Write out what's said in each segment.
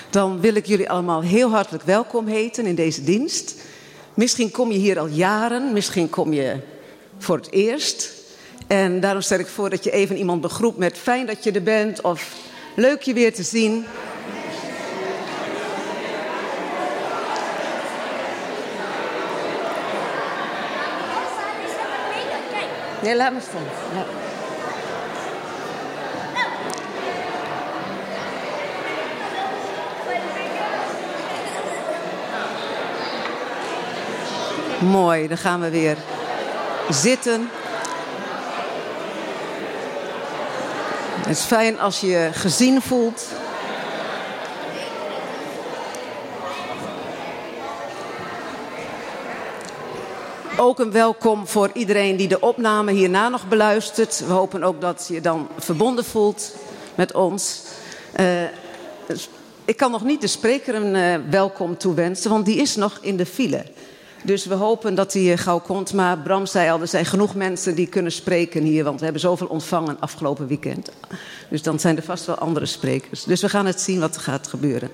Dan wil ik jullie allemaal heel hartelijk welkom heten in deze dienst. Misschien kom je hier al jaren, misschien kom je voor het eerst. En daarom stel ik voor dat je even iemand begroet met fijn dat je er bent of leuk je weer te zien. Nee, laat me staan. Ja. Mooi, dan gaan we weer zitten. Het is fijn als je je gezien voelt. Ook een welkom voor iedereen die de opname hierna nog beluistert. We hopen ook dat je dan verbonden voelt met ons. Ik kan nog niet de spreker een welkom toewensen, want die is nog in de file. Dus we hopen dat hij gauw komt. Maar Bram zei al, er zijn genoeg mensen die kunnen spreken hier. Want we hebben zoveel ontvangen afgelopen weekend. Dus dan zijn er vast wel andere sprekers. Dus we gaan het zien wat er gaat gebeuren.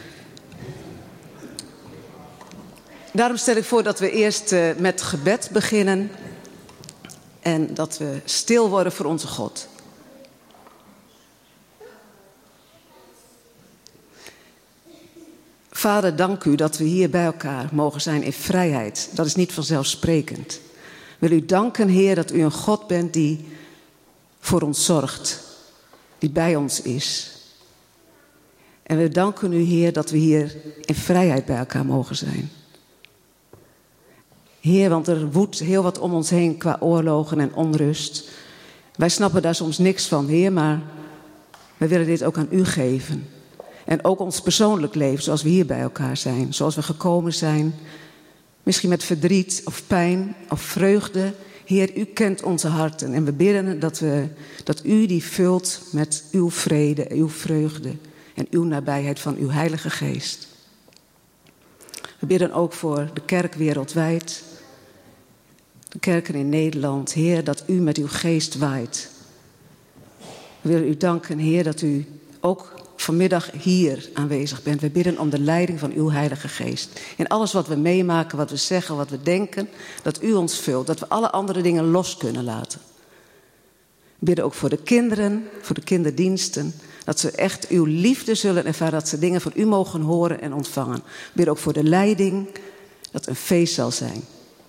Daarom stel ik voor dat we eerst met gebed beginnen. En dat we stil worden voor onze God. Vader, dank u dat we hier bij elkaar mogen zijn in vrijheid. Dat is niet vanzelfsprekend. Wil u danken, Heer, dat u een God bent die voor ons zorgt. Die bij ons is. En we danken u, Heer, dat we hier in vrijheid bij elkaar mogen zijn. Heer, want er woedt heel wat om ons heen qua oorlogen en onrust. Wij snappen daar soms niks van, Heer, maar we willen dit ook aan u geven. En ook ons persoonlijk leven, zoals we hier bij elkaar zijn. Zoals we gekomen zijn. Misschien met verdriet of pijn of vreugde. Heer, u kent onze harten. En we bidden dat u die vult met uw vrede, uw vreugde. En uw nabijheid van uw Heilige Geest. We bidden ook voor de kerk wereldwijd. De kerken in Nederland. Heer, dat u met uw geest waait. We willen u danken, Heer, dat u ook vanmiddag hier aanwezig bent. We bidden om de leiding van uw Heilige Geest. In alles wat we meemaken, wat we zeggen, wat we denken. Dat u ons vult. Dat we alle andere dingen los kunnen laten. We bidden ook voor de kinderen, voor de kinderdiensten. Dat ze echt uw liefde zullen ervaren. Dat ze dingen van u mogen horen en ontvangen. We bidden ook voor de leiding. Dat een feest zal zijn.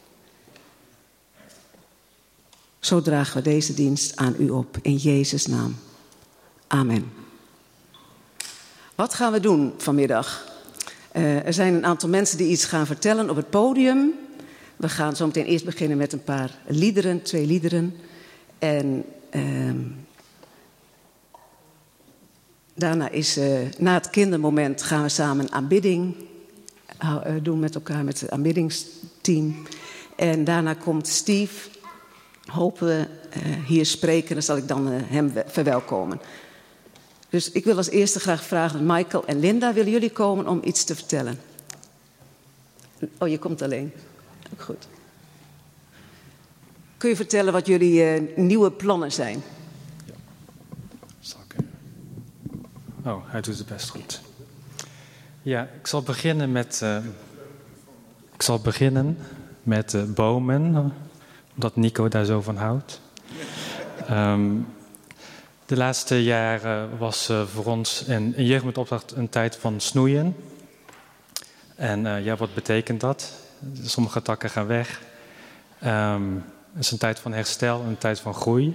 Zo dragen we deze dienst aan u op. In Jezus' naam. Amen. Wat gaan we doen vanmiddag? Er zijn een aantal mensen die iets gaan vertellen op het podium. We gaan zo meteen eerst beginnen met een paar liederen, 2 liederen. En daarna na het kindermoment gaan we samen aanbidding doen met elkaar, met het aanbiddingsteam. En daarna komt Steve, hopen we, hier spreken. Dan zal ik dan hem verwelkomen. Dus ik wil als eerste graag vragen, Michael en Linda, willen jullie komen om iets te vertellen? Oh, je komt alleen. Ook goed. Kun je vertellen wat jullie nieuwe plannen zijn? Ja. Zal ik... Oh, hij doet het best goed. Ja, ik zal beginnen met bomen, omdat Nico daar zo van houdt. De laatste jaren was voor ons in jeugd met opdracht een tijd van snoeien. En wat betekent dat? Sommige takken gaan weg. Het is een tijd van herstel, een tijd van groei.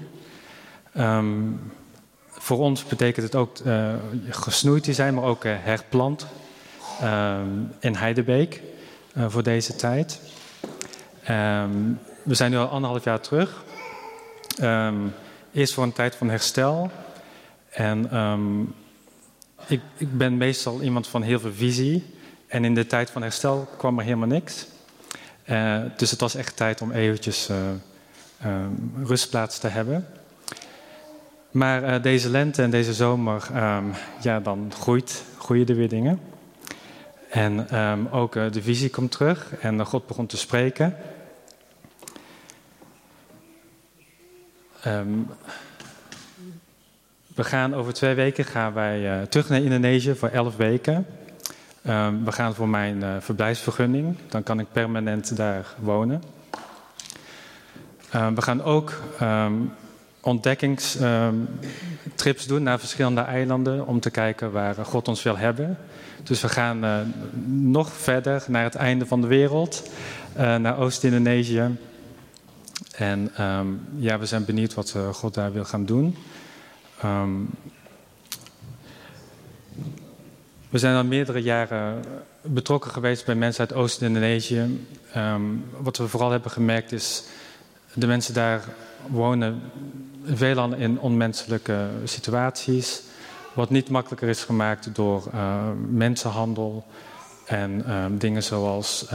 Voor ons betekent het ook gesnoeid te zijn, maar ook herplant in Heidebeek voor deze tijd. We zijn nu al 1,5 jaar terug. Eerst voor een tijd van herstel. En ik ben meestal iemand van heel veel visie. En in de tijd van herstel kwam er helemaal niks. Dus het was echt tijd om eventjes rustplaats te hebben. Maar deze lente en deze zomer, dan groeien er weer dingen. En ook de visie komt terug en God begon te spreken. We gaan over 2 weken terug naar Indonesië voor 11 weken. We gaan voor mijn verblijfsvergunning. Dan kan ik permanent daar wonen. We gaan ook ontdekkingstrips doen naar verschillende eilanden om te kijken waar God ons wil hebben. Dus we gaan nog verder naar het einde van de wereld, naar Oost-Indonesië. En we zijn benieuwd wat God daar wil gaan doen. We zijn al meerdere jaren betrokken geweest bij mensen uit Oost-Indonesië. Wat we vooral hebben gemerkt is, de mensen daar wonen veelal in onmenselijke situaties. Wat niet makkelijker is gemaakt door mensenhandel en dingen zoals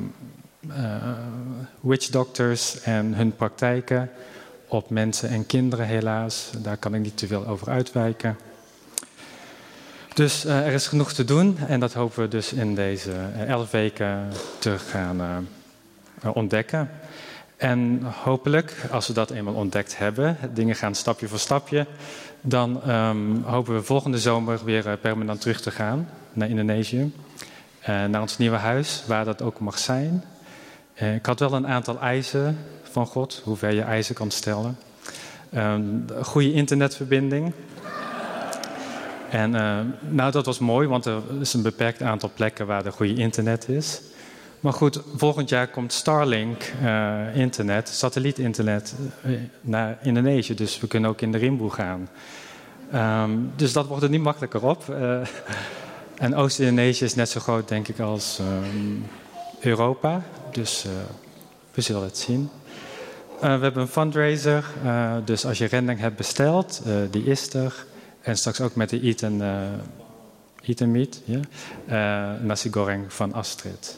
witch doctors en hun praktijken op mensen en kinderen helaas. Daar kan ik niet te veel over uitwijken. Dus er is genoeg te doen en dat hopen we dus in deze 11 weken te gaan ontdekken. En hopelijk, als we dat eenmaal ontdekt hebben, dingen gaan stapje voor stapje, dan hopen we volgende zomer weer permanent terug te gaan naar Indonesië. Naar ons nieuwe huis, waar dat ook mag zijn. Ik had wel een aantal eisen van God, hoe ver je eisen kan stellen. Een goede internetverbinding. En dat was mooi, want er is een beperkt aantal plekken waar er goede internet is. Maar goed, volgend jaar komt Starlink internet, satellietinternet naar Indonesië. Dus we kunnen ook in de Rimboe gaan. Dus dat wordt er niet makkelijker op. En Oost-Indonesië is net zo groot, denk ik, als Europa. Dus we zullen het zien. We hebben een fundraiser. Dus als je rending hebt besteld, die is er. En straks ook met de Eat and Meet, nasi goreng van Astrid.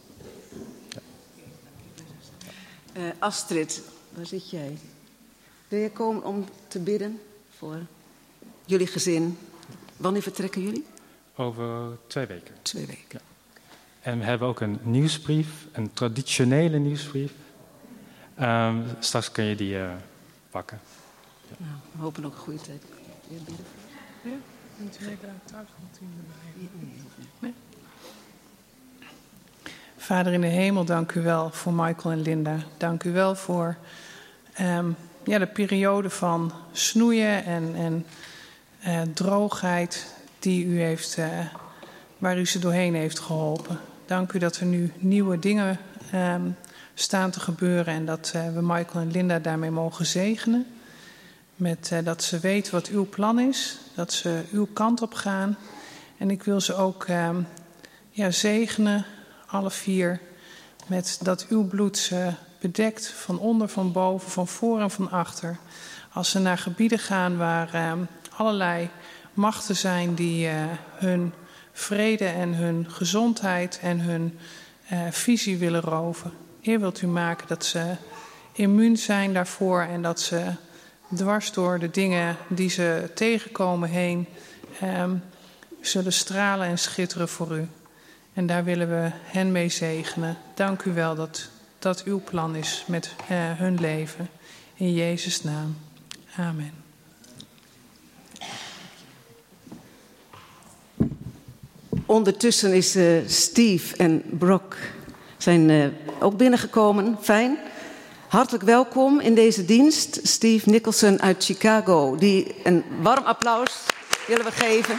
Astrid, waar zit jij? Wil je komen om te bidden voor jullie gezin? Wanneer vertrekken jullie? Over 2 weken. 2 weken. Ja. En we hebben ook een nieuwsbrief, een traditionele nieuwsbrief. Straks kun je die pakken. Ja. Nou, we hopen ook een goede tijd. Ja, niet 2 dagen thuis komt hij erbij. Nee. Vader in de hemel, dank u wel voor Michael en Linda. Dank u wel voor de periode van snoeien en droogheid die u heeft, waar u ze doorheen heeft geholpen. Dank u dat er nu nieuwe dingen staan te gebeuren en dat we Michael en Linda daarmee mogen zegenen. Met dat ze weten wat uw plan is, dat ze uw kant op gaan. En ik wil ze ook zegenen, alle 4, met dat uw bloed ze bedekt van onder, van boven, van voor en van achter. Als ze naar gebieden gaan waar allerlei machten zijn die hun vrede en hun gezondheid en hun visie willen roven. Heer, wilt u maken dat ze immuun zijn daarvoor en dat ze dwars door de dingen die ze tegenkomen heen zullen stralen en schitteren voor u. En daar willen we hen mee zegenen. Dank u wel dat uw plan is met hun leven. In Jezus' naam. Amen. Ondertussen is Steve en Brock zijn ook binnengekomen. Fijn. Hartelijk welkom in deze dienst. Steve Nicholson uit Chicago. Die een warm applaus willen we geven.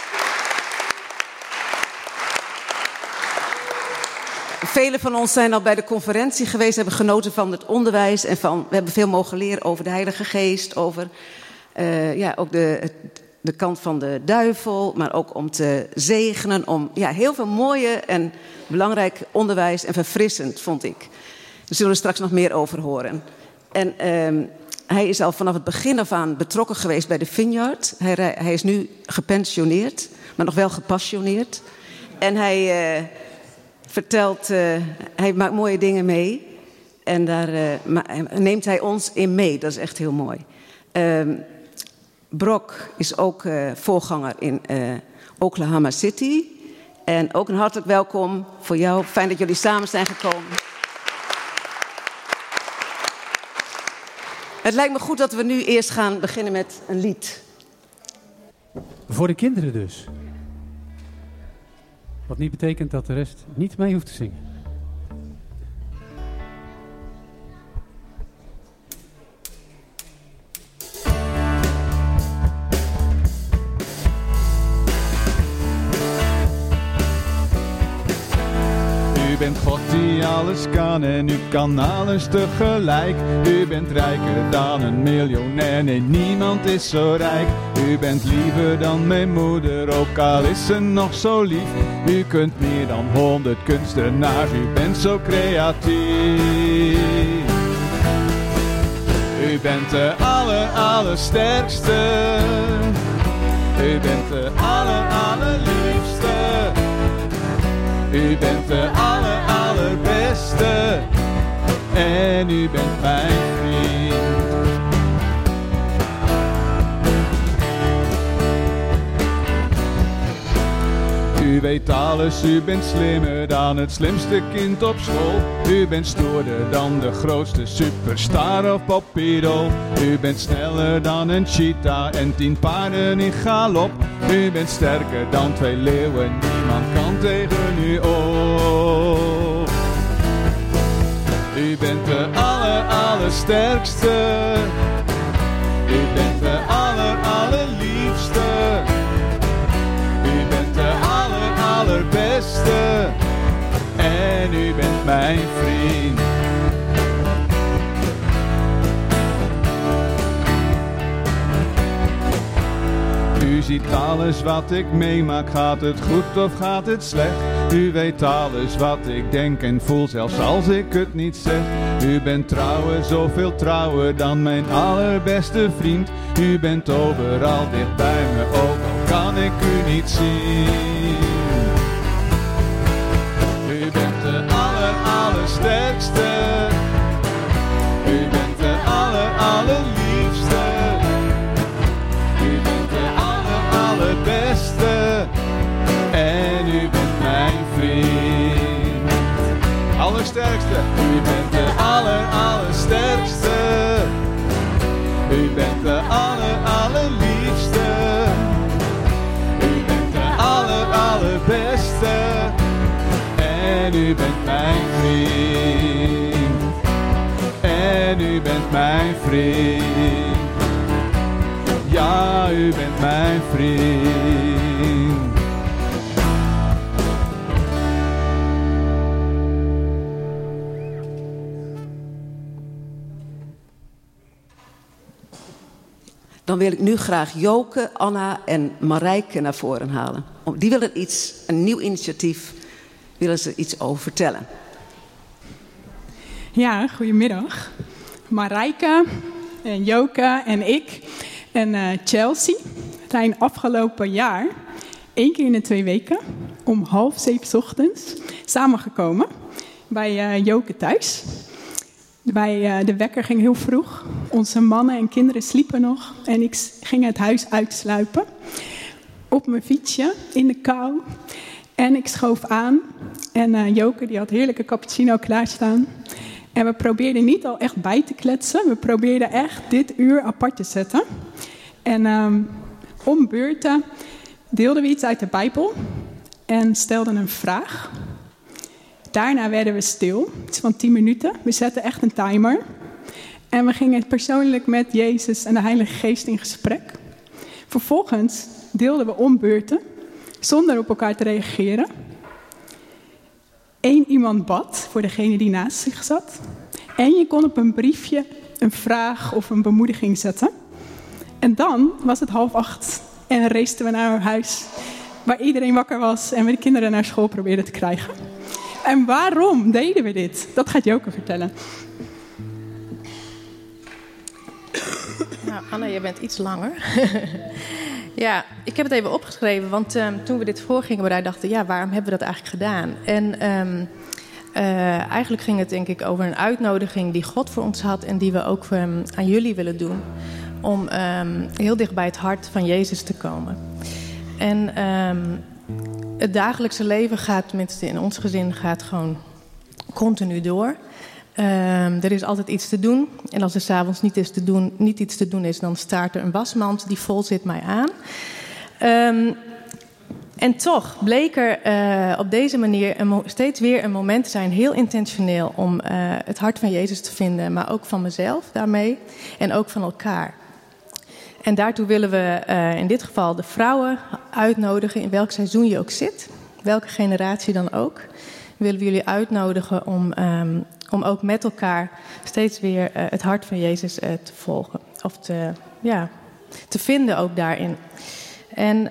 Velen van ons zijn al bij de conferentie geweest, hebben genoten van het onderwijs en we hebben veel mogen leren over de Heilige Geest, over ook de kant van de duivel, maar ook om te zegenen, om heel veel mooie en belangrijk onderwijs en verfrissend, vond ik. Daar zullen we straks nog meer over horen. En hij is al vanaf het begin af aan betrokken geweest bij de Vineyard. Hij is nu gepensioneerd, maar nog wel gepassioneerd. En hij vertelt, hij maakt mooie dingen mee. En daar neemt hij ons in mee. Dat is echt heel mooi. Brock is ook voorganger in Oklahoma City. En ook een hartelijk welkom voor jou. Fijn dat jullie samen zijn gekomen. Het lijkt me goed dat we nu eerst gaan beginnen met een lied. Voor de kinderen dus. Wat niet betekent dat de rest niet mee hoeft te zingen. U bent God die alles kan en u kan alles tegelijk. U bent rijker dan een miljonair, nee niemand is zo rijk. U bent liever dan mijn moeder, ook al is ze nog zo lief. U kunt meer dan 100 kunstenaars, u bent zo creatief. U bent de allersterkste. U bent de allerliefste. U bent de allerbeste en u bent mijn vriend. U weet alles, u bent slimmer dan het slimste kind op school. U bent stoerder dan de grootste superstar of popidool. U bent sneller dan een cheetah en 10 paarden in galop. U bent sterker dan 2 leeuwen, niemand kan tegen u op. U bent de allersterkste. U bent de allerliefste. U bent de allerbeste en u bent mijn vriend. U ziet alles wat ik meemaak, gaat het goed of gaat het slecht? U weet alles wat ik denk en voel, zelfs als ik het niet zeg. U bent trouwer, zoveel trouwer dan mijn allerbeste vriend. U bent overal dicht bij me, ook al kan ik u niet zien. U bent de allersterkste. U bent de allerliefste. U bent de allerbeste en u bent mijn vriend. Allersterkste. U bent de allersterkste. U bent de allerliefste. U bent de allerbeste en u bent mijn vriend. En u bent mijn vriend. Ja, u bent mijn vriend. Dan wil ik nu graag Joke, Anna en Marijke naar voren halen. Die willen een nieuw initiatief, willen ze iets over vertellen. Ja, goedemiddag. Marijke en Joke en ik en Chelsea zijn afgelopen jaar 1 keer in de 2 weken om 6:30 ochtends samengekomen bij Joke thuis. De wekker ging heel vroeg. Onze mannen en kinderen sliepen nog. En ik ging het huis uitsluipen. Op mijn fietsje, in de kou. En ik schoof aan. En Joke die had heerlijke cappuccino klaarstaan. En we probeerden niet al echt bij te kletsen. We probeerden echt dit uur apart te zetten. En om beurten deelden we iets uit de Bijbel. En stelden een vraag. Daarna werden we stil, iets van 10 minuten. We zetten echt een timer. En we gingen persoonlijk met Jezus en de Heilige Geest in gesprek. Vervolgens deelden we om beurten, zonder op elkaar te reageren. 1 iemand bad voor degene die naast zich zat. En je kon op een briefje een vraag of een bemoediging zetten. En dan was het 7:30 en raceten we naar our huis, waar iedereen wakker was en we de kinderen naar school probeerden te krijgen. En waarom deden we dit? Dat gaat Joke vertellen. Nou, Anna, jij bent iets langer. Ja, ik heb het even opgeschreven, want toen we dit voor gingen bereiden, dachten we, ja, waarom hebben we dat eigenlijk gedaan? En eigenlijk ging het denk ik over een uitnodiging die God voor ons had en die we ook aan jullie willen doen. Om heel dicht bij het hart van Jezus te komen. En het dagelijkse leven gaat, tenminste in ons gezin, gaat gewoon continu door. Er is altijd iets te doen. En als er 's avonds niet iets te doen is, dan staart er een wasmand die vol zit mij aan. En toch bleek er op deze manier steeds weer een moment te zijn, heel intentioneel, om het hart van Jezus te vinden, maar ook van mezelf daarmee en ook van elkaar. En daartoe willen we in dit geval de vrouwen uitnodigen, in welk seizoen je ook zit, welke generatie dan ook. Willen we jullie uitnodigen om ook met elkaar steeds weer het hart van Jezus te volgen. Of te vinden ook daarin. En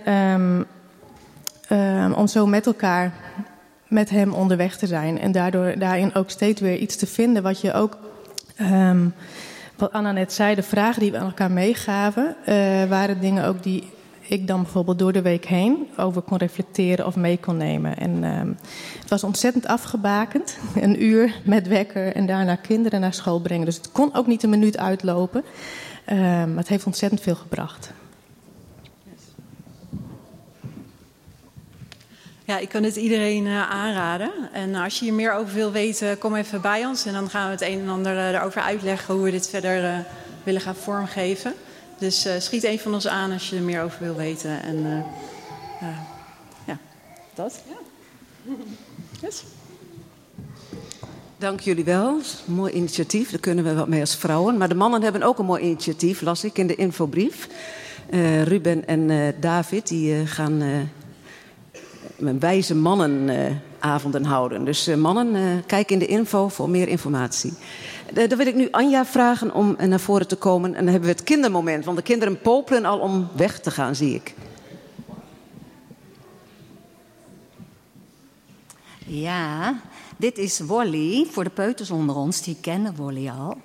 om zo met elkaar, met hem onderweg te zijn. En daarin ook steeds weer iets te vinden wat je ook... wat Anna net zei, de vragen die we aan elkaar meegaven... waren dingen ook die ik dan bijvoorbeeld door de week heen over kon reflecteren of mee kon nemen. En het was ontzettend afgebakend. 1 uur met wekker en daarna kinderen naar school brengen. Dus het kon ook niet een minuut uitlopen. Maar het heeft ontzettend veel gebracht. Ja, ik kan het iedereen aanraden. En als je hier meer over wil weten, kom even bij ons. En dan gaan we het een en ander erover uitleggen hoe we dit verder willen gaan vormgeven. Dus schiet een van ons aan als je er meer over wil weten. En ja, dat. Ja. Yes. Dank jullie wel. Een mooi initiatief. Daar kunnen we wat mee als vrouwen. Maar de mannen hebben ook een mooi initiatief, las ik in de infobrief. Ruben en David, die gaan wijze mannenavonden houden. Dus mannen, kijk in de info voor meer informatie. Dan wil ik nu Anja vragen om naar voren te komen. En dan hebben we het kindermoment. Want de kinderen popelen al om weg te gaan, zie ik. Ja, dit is Wolly. Voor de peuters onder ons, die kennen Wolly al.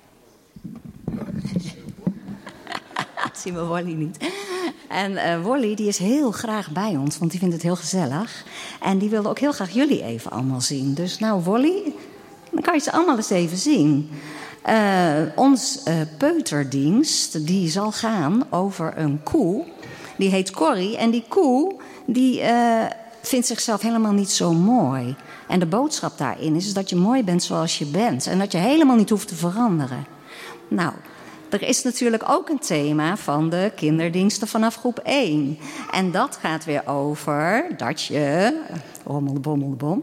Zien we Wolly niet. En Wolly die is heel graag bij ons, want die vindt het heel gezellig. En die wilde ook heel graag jullie even allemaal zien. Dus nou Wolly, dan kan je ze allemaal eens even zien. Ons peuterdienst, die zal gaan over een koe. Die heet Corrie. En die koe, die vindt zichzelf helemaal niet zo mooi. En de boodschap daarin is dat je mooi bent zoals je bent. En dat je helemaal niet hoeft te veranderen. Nou, er is natuurlijk ook een thema van de kinderdiensten vanaf groep 1. En dat gaat weer over dat je... Rommelbommelbom.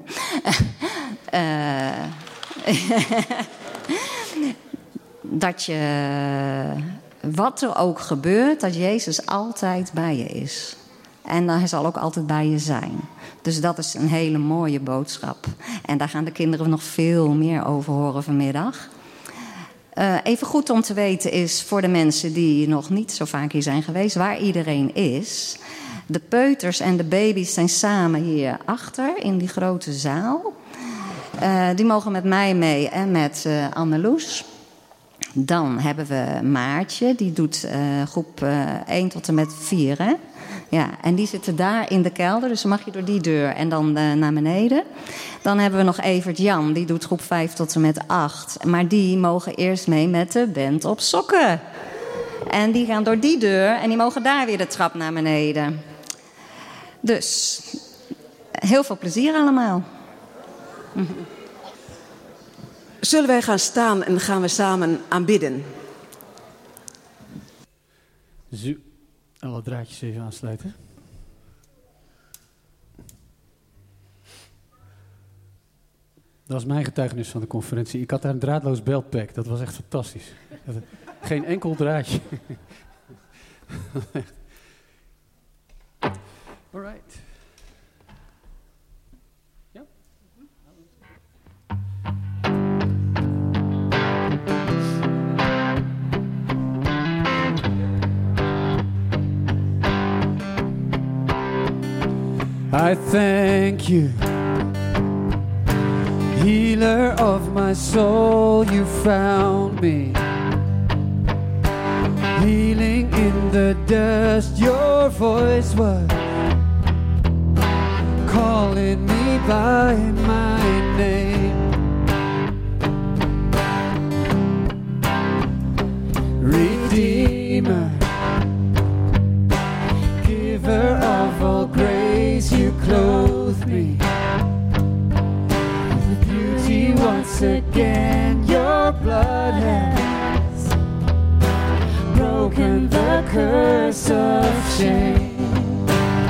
Dat je, wat er ook gebeurt, dat Jezus altijd bij je is. En hij zal ook altijd bij je zijn. Dus dat is een hele mooie boodschap. En daar gaan de kinderen nog veel meer over horen vanmiddag. Even goed om te weten is, voor de mensen die nog niet zo vaak hier zijn geweest, waar iedereen is. De peuters en de baby's zijn samen hier achter in die grote zaal. Die mogen met mij mee en met Anneloes. Dan hebben we Maartje, die doet groep 1 tot en met 4. Hè? Ja, en die zitten daar in de kelder, dus dan mag je door die deur en dan naar beneden. Dan hebben we nog Evert Jan, die doet groep 5 tot en met 8. Maar die mogen eerst mee met de band op sokken. En die gaan door die deur en die mogen daar weer de trap naar beneden. Dus heel veel plezier allemaal. Zullen wij gaan staan en gaan we samen aanbidden? Alle draadjes even aansluiten. Dat was mijn getuigenis van de conferentie. Ik had daar een draadloos beltpack. Dat was echt fantastisch. Geen enkel draadje. All right. Ja? I thank you, healer of my soul, you found me. Healing in the dust, your voice was calling me by my name. Redeemer, giver of all grace, you clothe me with beauty once again. Your blood has broken the curse of shame.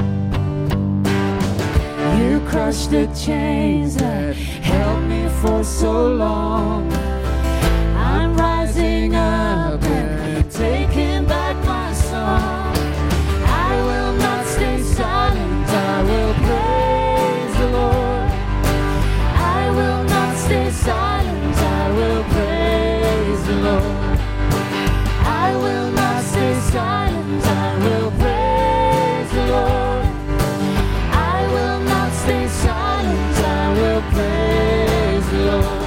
crush the chains that held me for so long. I'm rising up and taking back my song. I will not stay silent, I will praise the Lord. I will not stay silent, I will praise the Lord. I will not stay silent, I will praise the Lord. I will not stay silent, I will praise the Lord.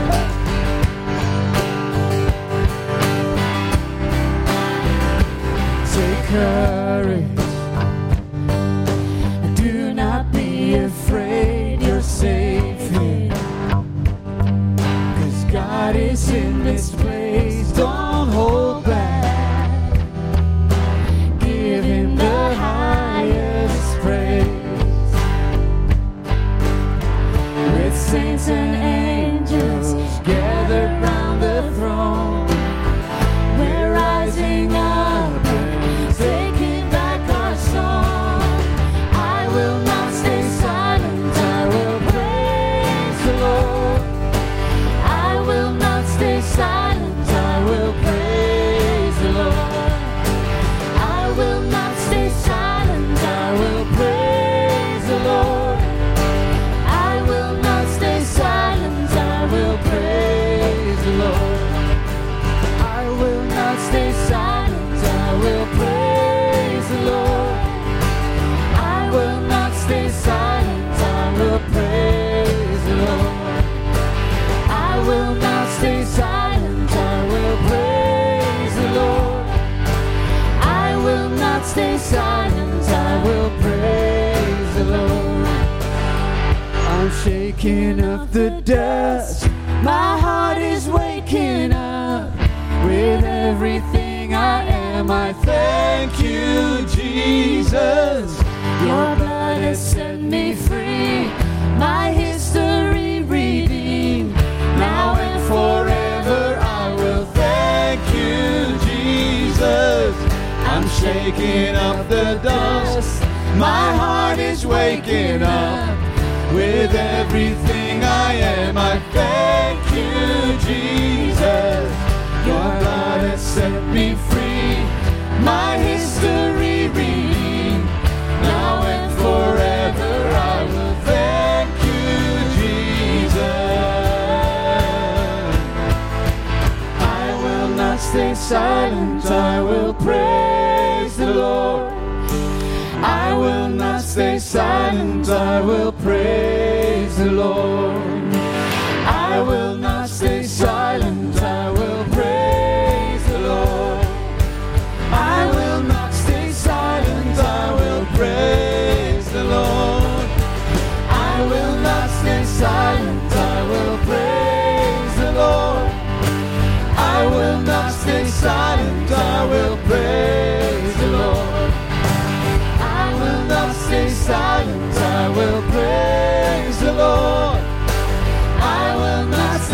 Take courage, do not be afraid, you're safe here. 'Cause God is in this place, don't hold back. Give Him the highest praise. With saints and angels gathered round the throne, we're rising up and taking back our song. I will not stay silent, I will praise the Lord. I will not stay silent, I will praise the Lord. I will not stay silent, I will praise the Lord. I will not stay silent, I will praise the Lord. I will not stay silent, I will praise the Lord. I will not stay silent, I will praise the Lord. I will not stay silent, I will praise the Lord. I will not stay silent, I will praise the Lord. I'm shaking up the dust, my heart is waking up. With everything I am, I thank you, Jesus. Your blood has set me free, my history redeemed. Now and forever I will thank you, Jesus. I'm shaking up the dust, my heart is waking up. With everything I am, I thank you, Jesus. Your blood has set me free, my history redeemed. Now and forever I will thank you, Jesus. I will not stay silent, I will praise the Lord. I will not stay silent, I will praise the Lord. I will not stay silent, I will praise the Lord. I will not stay silent, I will praise the Lord. I will not stay silent, I will praise the Lord. I will not stay silent, I will praise the Lord. I will not stay silent, I will praise the Lord. I will not stay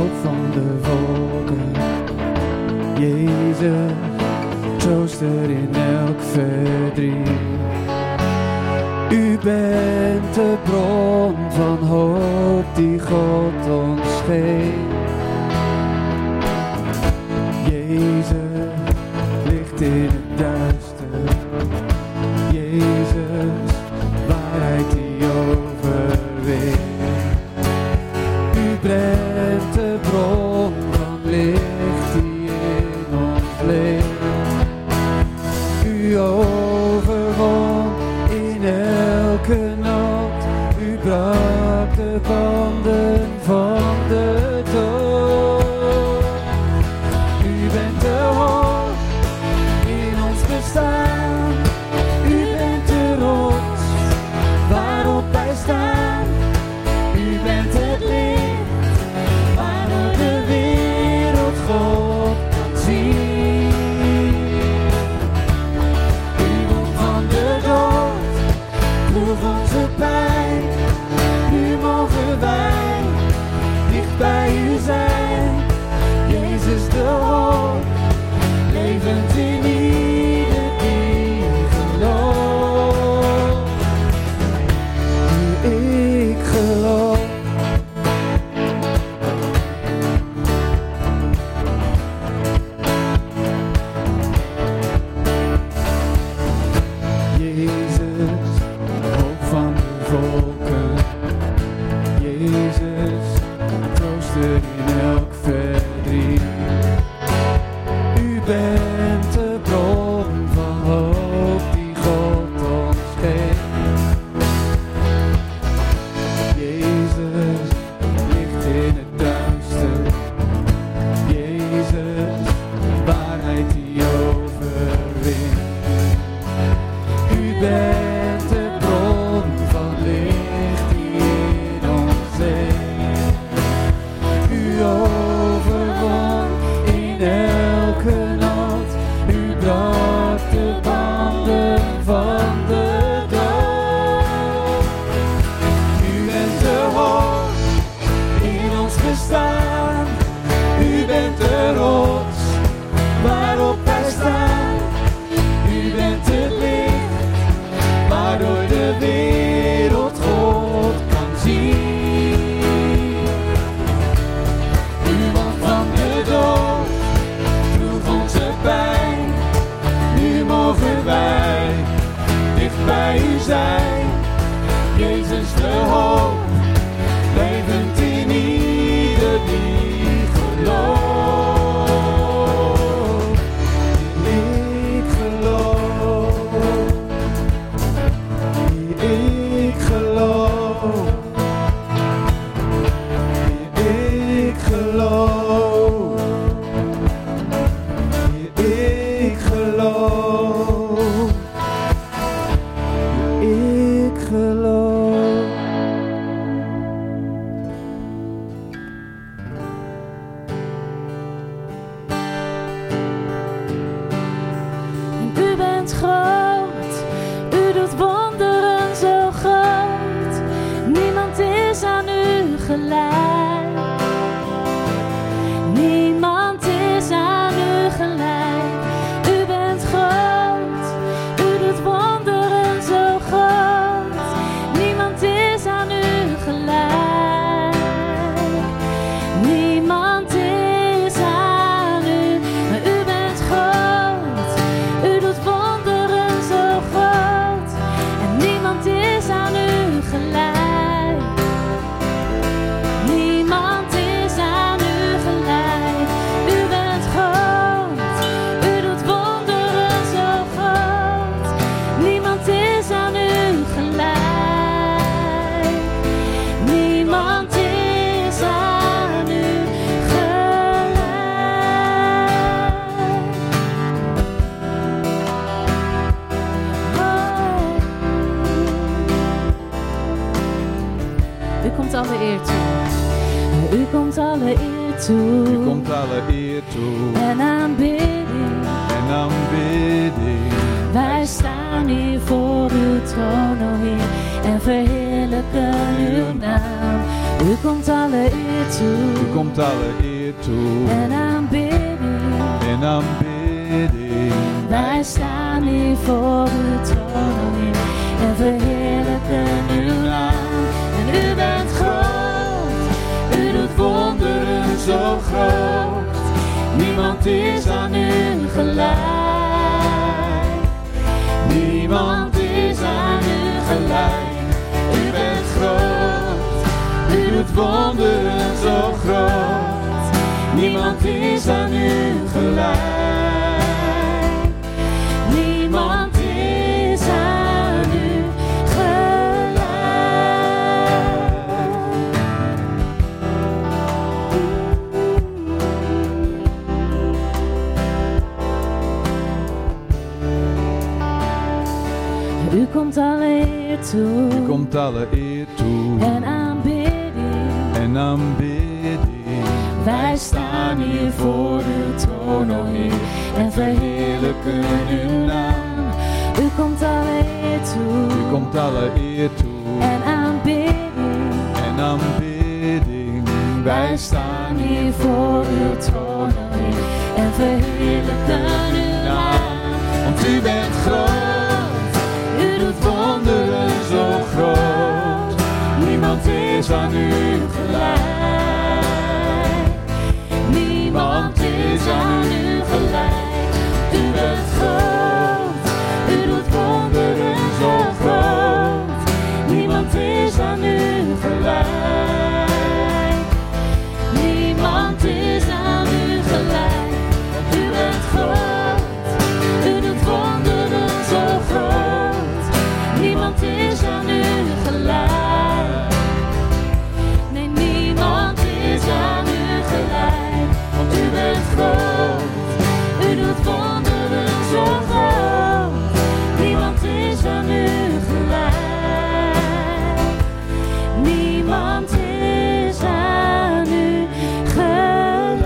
hoop van de volken. Jezus, trooster in elk verdriet. U bent de bron van hoop die God ons geeft. Jezus, licht in het duister. Jezus, waarheid die overwint. U bent de bron van licht die in ons leeft. U overwon in elke nood. U brak de banden van de dood. U bent de hoop in ons bestaan. U bent de rots waarop wij staan. U bent het licht waardoor de wereld God kan zien. U won van de dood, droeg onze pijn. Nu mogen wij dicht bij u zijn. Jezus de hoop, levend in ieder die gelooft. Nu ik geloof. Jezus, hoop van de volken. Jezus, trooster in elk verdriet. U bent de bron van hoop die God ons geeft. Jezus, licht in het duister. Jezus, waarheid die overwint. U bent de bron van licht die in ons leeft. U overwon in elke nood. U brak de banden van de dood. U bent de hoop in ons bestaan. U bent de rots waarop wij staan. U bent het licht waardoor de wereld God kan zien. U won van de dood, droeg onze pijn. Nu mogen wij dicht bij u zijn. Jezus de hoop, levend in ieder die gelooft. Ik geloof. Ik geloof. Ik geloof. Ik geloof. Ik geloof. U bent groot, u doet wonderen zo groot. Niemand is aan u gelijk. Niemand is aan u gelijk. U bent groot, u doet wonderen zo groot. Niemand is aan u gelijk. Niemand is aan u, maar u bent groot. U doet wonderen zo groot. En niemand is aan u gelijk. Niemand is aan u gelijk. U bent groot. U doet wonderen zo groot. Niemand is aan u gelijk. Niemand is aan u gelijk. U komt alle eer toe. U komt alle eer toe. U komt alle eer toe. En aanbidding. En aanbidding. Wij staan hier voor uw troon, o Heer, en verheerlijken uw naam. U komt alle eer toe. U komt alle eer toe. En aanbidding. En aanbidding. Wij staan hier voor uw troon, Heer, en verheerlijken uw naam. En u bent groot, u doet wonderen zo groot. Niemand is aan u gelijk. Niemand is aan u gelijk. U bent groot, u doet wonderen zo groot. Niemand is aan u gelijk. Niemand is aan u gelijk. U komt alle eer toe. U komt alle eer toe. En aanbidding. En aanbidding. Wij staan hier voor uw troon, o Heer, en verheerlijken uw naam. U komt alle eer toe. U komt alle eer toe. En aanbidding. En aanbidding. Wij staan hier voor uw troon, o Heer, en verheerlijken uw naam. Want u bent groot. U doet wonderen zo groot. Niemand is aan u gelijk. Niemand is aan u gelijk. U bent groot. U doet wonderen zo groot. Niemand is aan u gelijk. Niemand is aan u gelijk. U bent groot. U doet wonderen zo groot. Niemand is aan u gelijk. Nee, niemand is aan u gelijk. Want u bent groot. U doet wonderen zo groot. Niemand is aan u gelijk. Niemand is aan u gelijk.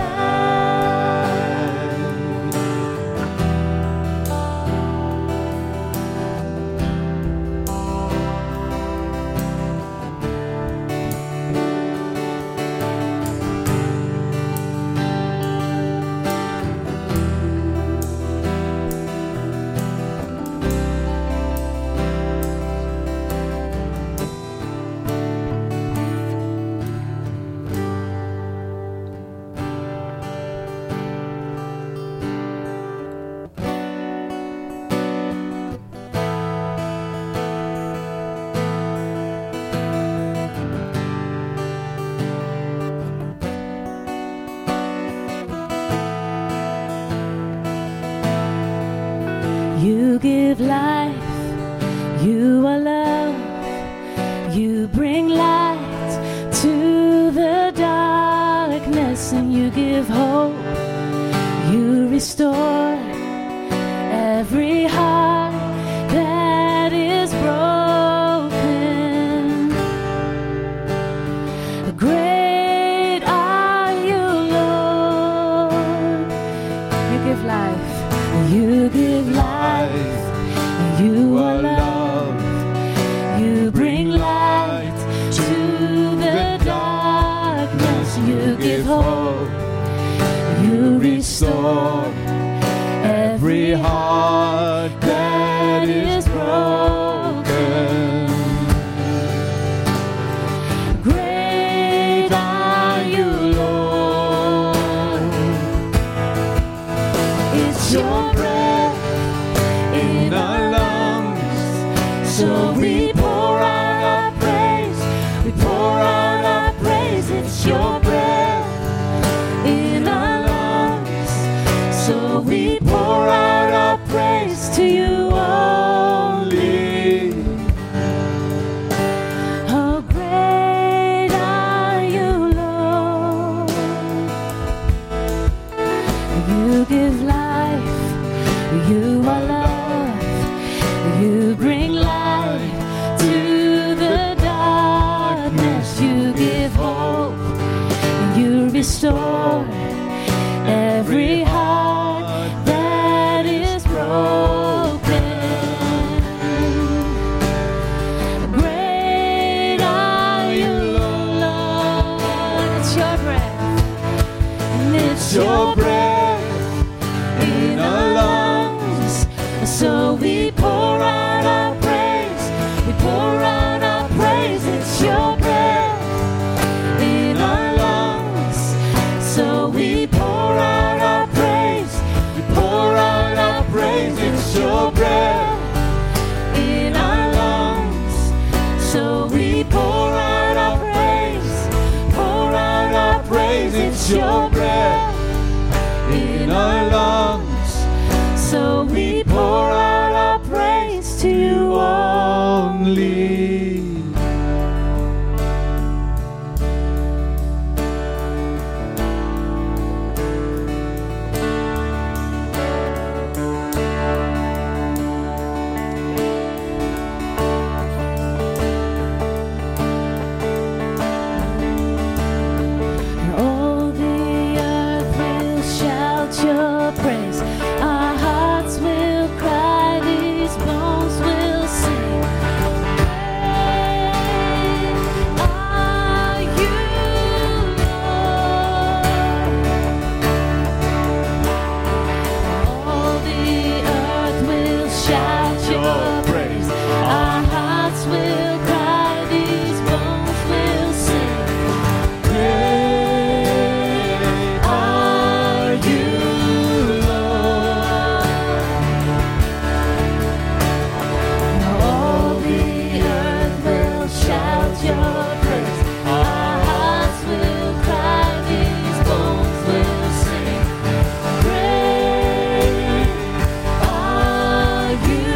You give life, you are love, you bring light to the darkness, and you give hope, you restore every heart that is broken. Great are you, Lord. You give life. You give life, you are love, you bring light to the darkness, you give hope, you restore every heart that is broken. Great are you, Lord. It's your so we pour out our praise, we pour out our praise. It's your breath in our lungs. So we pour out our praise to you only. Oh, great are you, Lord. You give life, you are love, you bring light to the darkness, you give hope, you restore every heart that is broken. Great are you, Lord. your breath in our lungs. So we pour out our praise, we pour out our praise. It's your breath in our lungs. So we pour out our praise, we pour out our praise. It's your breath in our lungs. So we pour out our praise, pour out our praise. It's your breath in our lungs. So we pour out our praise to you only. All the earth will shout your praise. Our hearts will cry, these bones will sing. Great are you, Lord. All the earth will shout your praise. Our hearts will cry, these bones will sing. Great Are you, Lord? All the earth will shout your praise. Our hearts will cry, these bones will sing. Great are you,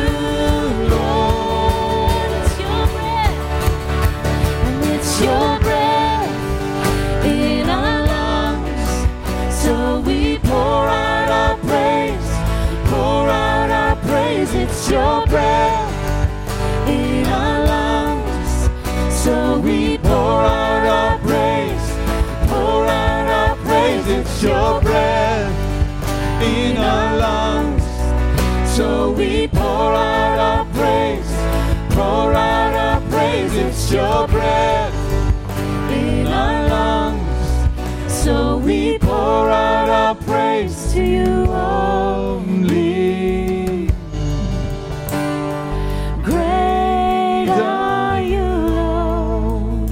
Lord. It's your breath, and it's your breath in our lungs. So we pour out our praise, pour out our praise. It's your breath in our lungs. So we pour out our praise, pour out our praise. It's your breath in our lungs. So we pour out our praise, pour out our praise. It's your breath in our lungs. So we pour out our praise to you only. Great are you, Lord.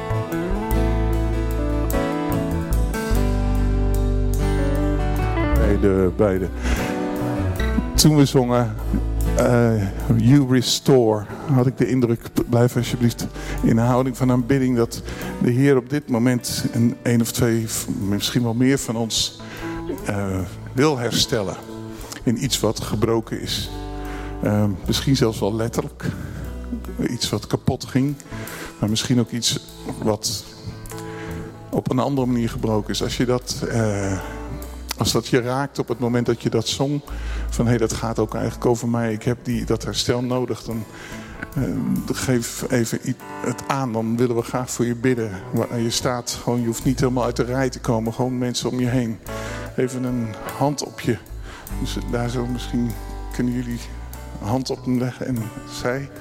Beide. Toen we zongen You Restore, had ik de indruk, blijf alsjeblieft in een houding van aanbidding, dat de Heer op dit moment een of twee, misschien wel meer van ons wil herstellen in iets wat gebroken is. Misschien zelfs wel letterlijk. Iets wat kapot ging. Maar misschien ook iets wat op een andere manier gebroken is. Als dat je raakt op het moment dat je dat zong. Van hé, dat gaat ook eigenlijk over mij. Ik heb dat herstel nodig. Dan geef even het aan. Dan willen we graag voor je bidden. Waar je staat, gewoon, je hoeft niet helemaal uit de rij te komen. Gewoon mensen om je heen. Even een hand op je. Dus daar zo misschien kunnen jullie een hand op hem leggen. En zij,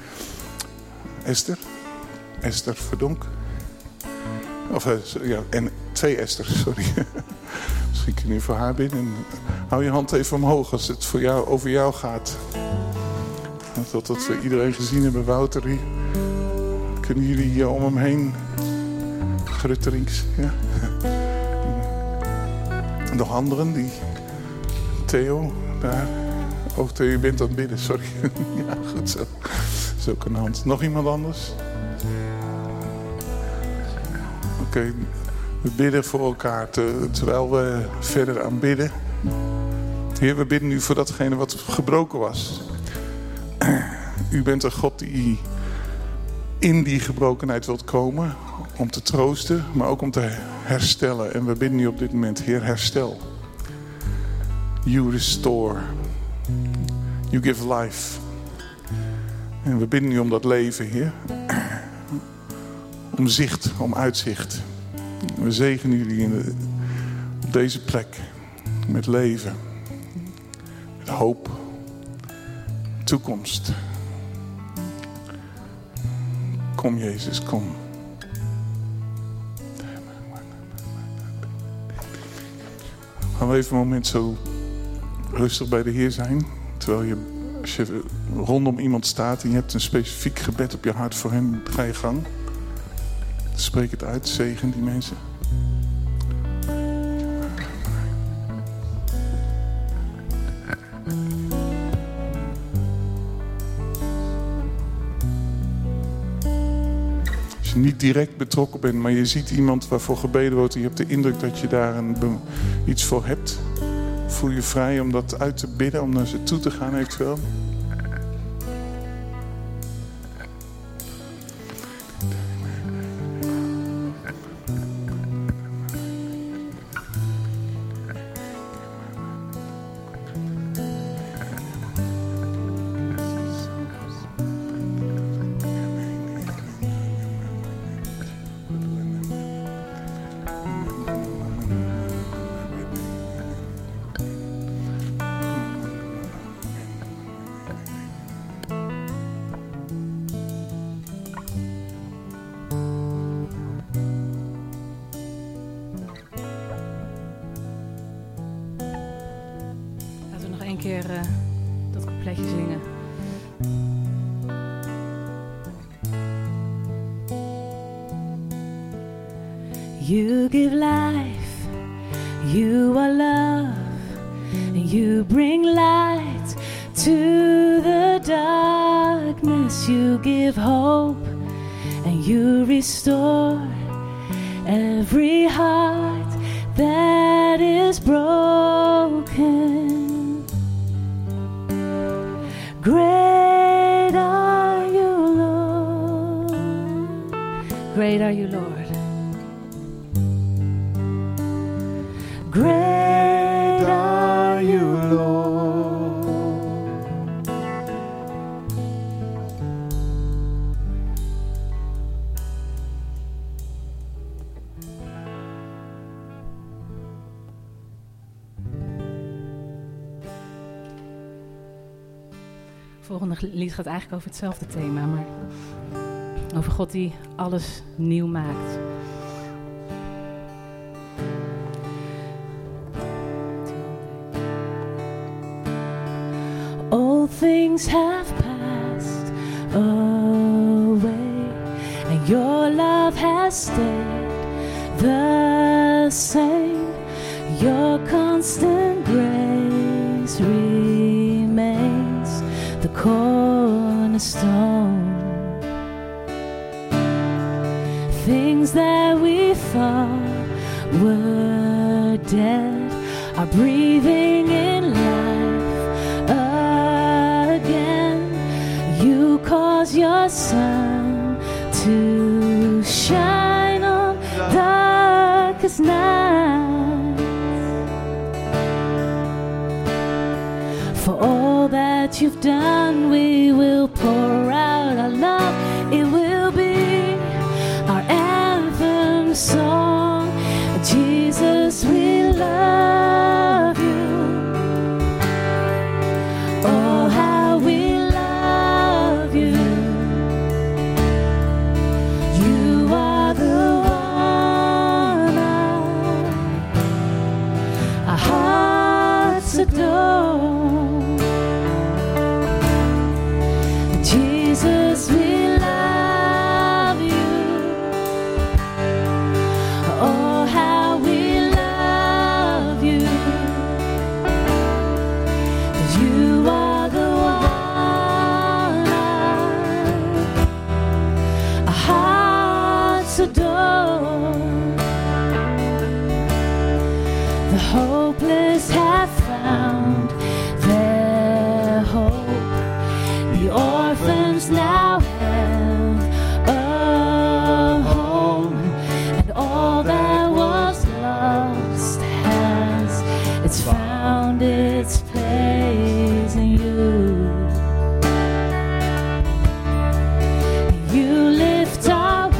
Esther Verdonk. Of ja, en twee Esters, sorry. Misschien kun je voor haar bidden. En hou je hand even omhoog als het voor jou, over jou gaat. Dat we iedereen gezien hebben. Wouter hier. Kunnen jullie hier om hem heen? Grutterings, ja. Nog anderen die... Theo, daar. Oh, Theo, je bent aan het bidden, sorry. Ja, goed zo. Zo kan een hand. Nog iemand anders? Oké, we bidden voor elkaar terwijl we verder aanbidden. Heer, we bidden u voor datgene wat gebroken was. U bent een God die in die gebrokenheid wilt komen. Om te troosten, maar ook om te herstellen. En we bidden u op dit moment, Heer, herstel. You restore. You give life. En we bidden u om dat leven, Heer. Om zicht, om uitzicht. We zegenen jullie op deze plek. Met leven. Met hoop. Toekomst. Kom Jezus, kom. Gaan we even een moment zo rustig bij de Heer zijn. Terwijl je, als je rondom iemand staat en je hebt een specifiek gebed op je hart voor hem, ga je gang. Spreek het uit, zegen die mensen. Als je niet direct betrokken bent, maar je ziet iemand waarvoor gebeden wordt en je hebt de indruk dat je daar iets voor hebt, voel je vrij om dat uit te bidden, om naar ze toe te gaan eventueel. Dat coupletje zingen. You give life, you are love, and you bring light to the darkness. You give hope, and you restore every heart that is broken. Great are you, Lord. Great are you, Lord. Great are you, Lord. Het volgende lied gaat eigenlijk over hetzelfde thema, maar over God die alles nieuw maakt. All things have passed away, and your love has stayed the same. Your constant grace remains the cornerstone. Things that we thought were dead are breathing in life again. You cause your sun to shine on darkest nights. For all that you've done, we will pour out our love. It will be our anthem song. Jesus, we love you. Oh, how we love you. You are the one our hearts adore. Jesus, we love you. Oh, how we love you. You are the one our hearts adore. The hopeless have found their hope. The orphans now have a home, and all that was lost has it's found its place in you. You lift our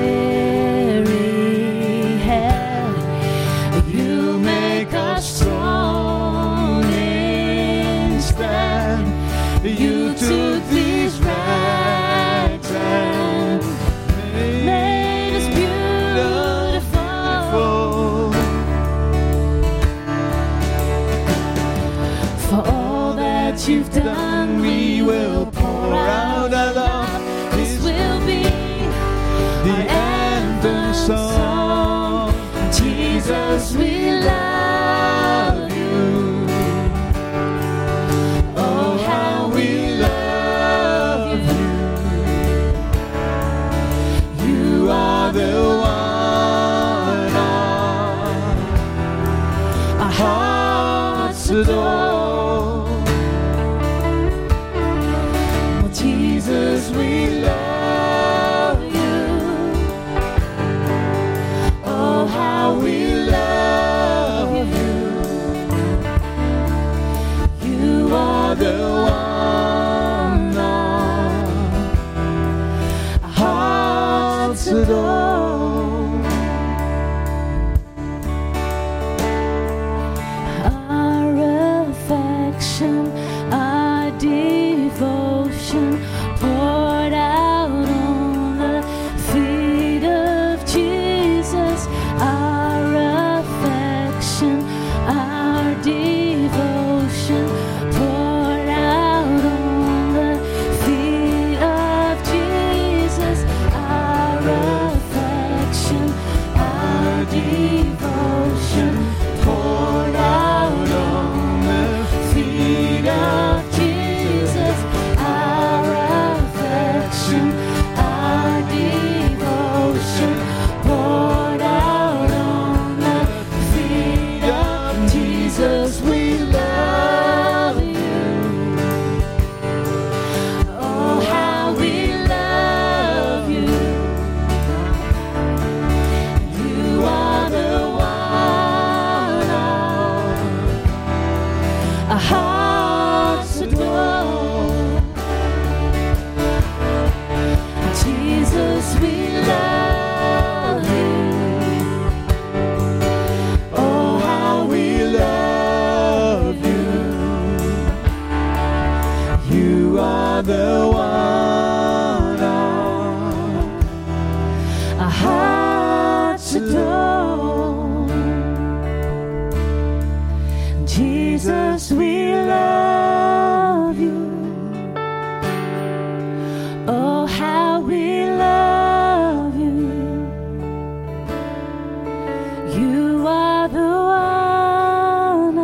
weary head. You make us strong instead. You took these rags what you've done, we will pour out our love. This will be the anthem song. Jesus, we love you. Oh, how we love you. You are the one our hearts adore. Oh, Jesus, we love you. Oh, how we love you. You are the one our hearts adore. Our affection, our devotion poured out on the feet of Jesus. Our affection, our devotion poured out on the feet of Jesus. Our affection, our devotion poured out on the feet of Jesus. Our affection, our devotion poured out on the feet of Jesus. We love you. Oh, how we love you. You are the one our hearts adore. Jesus, we love you. Oh, how we love you. You are the one our hearts adore. Jesus, we love you. Oh, how we love you. You are the one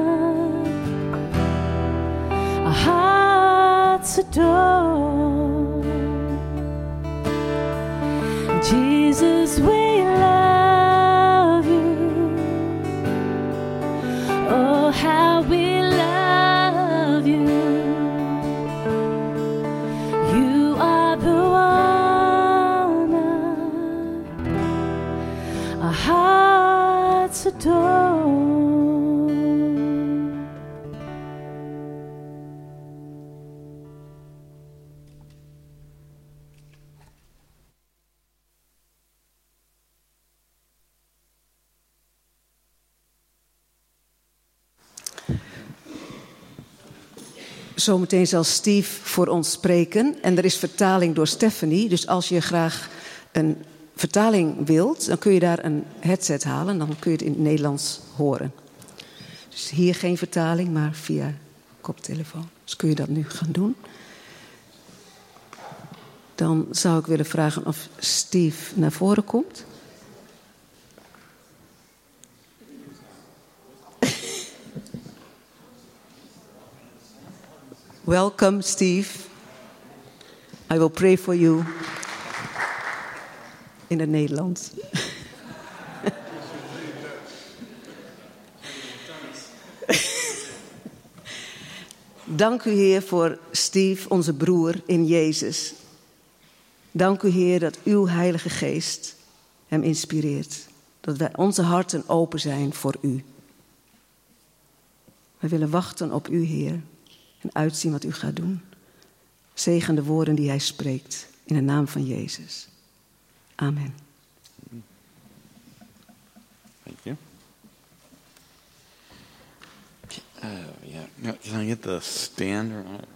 our hearts adore. Jesus, we love you. Oh, how we love you. You are the one our hearts adore. Zometeen zal Steve voor ons spreken. En er is vertaling door Stephanie. Dus als je graag een vertaling wilt, dan kun je daar een headset halen. Dan kun je het in het Nederlands horen. Dus hier geen vertaling, maar via koptelefoon. Dus kun je dat nu gaan doen. Dan zou ik willen vragen of Steve naar voren komt. Welcome, Steve. I will pray for you in het Nederlands. Dank u, Heer, voor Steve, onze broer in Jezus. Dank u, Heer, dat uw Heilige Geest hem inspireert. Dat wij onze harten open zijn voor u. Wij willen wachten op u, Heer, en uitzien wat u gaat doen. Zegen de woorden die hij spreekt in de naam van Jezus. Amen. Thank you. Yeah. Can I get the stand?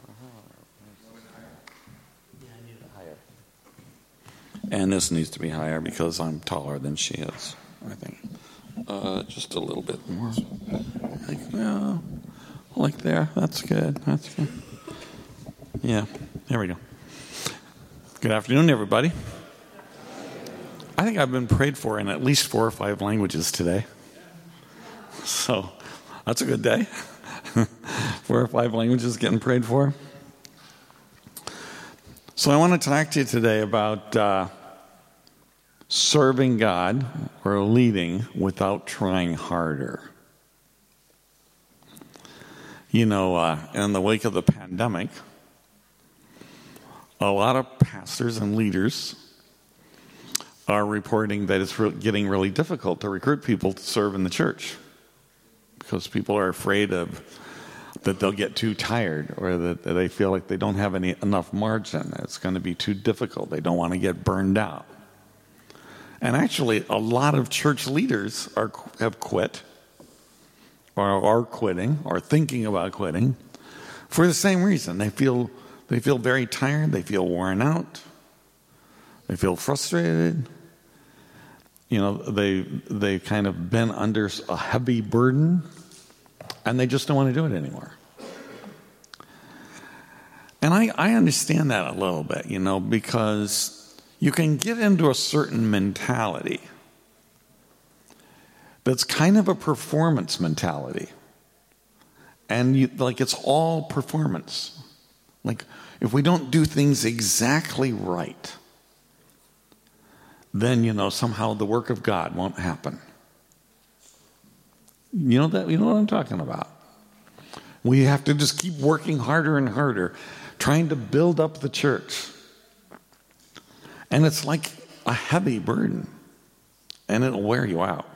And this needs to be higher because I'm taller than she is, I think. Just a little bit more. Like there. That's good. That's good. Yeah, there we go. Good afternoon, everybody. I think I've been prayed for in at least 4 or 5 languages today. So that's a good day. 4 or 5 languages getting prayed for. So I want to talk to you today about serving God or leading without trying harder. You know, in the wake of the pandemic, a lot of pastors and leaders are reporting that it's getting really difficult to recruit people to serve in the church because people are afraid of that they'll get too tired or that they feel like they don't have enough margin. It's going to be too difficult. They don't want to get burned out. And actually, a lot of church leaders have quit or are quitting or thinking about quitting for the same reason. They feel very tired. They feel worn out. They feel frustrated. You know, they've kind of been under a heavy burden, and they just don't want to do it anymore. And I understand that a little bit, you know, because you can get into a certain mentality that's kind of a performance mentality. And it's all performance. Like, if we don't do things exactly right, then, you know, somehow the work of God won't happen. You know what I'm talking about. We have to just keep working harder and harder, trying to build up the church. And it's like a heavy burden, and it'll wear you out.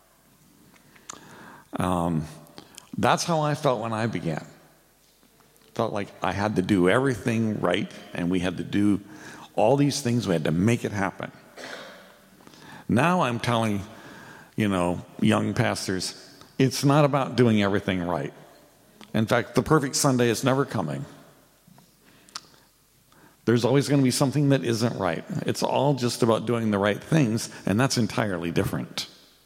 That's how I felt when I began. Felt like I had to do everything right, and we had to do all these things. We had to make it happen. Now I'm telling, you know, young pastors, it's not about doing everything right. In fact, the perfect Sunday is never coming. There's always going to be something that isn't right. It's all just about doing the right things, and that's entirely different.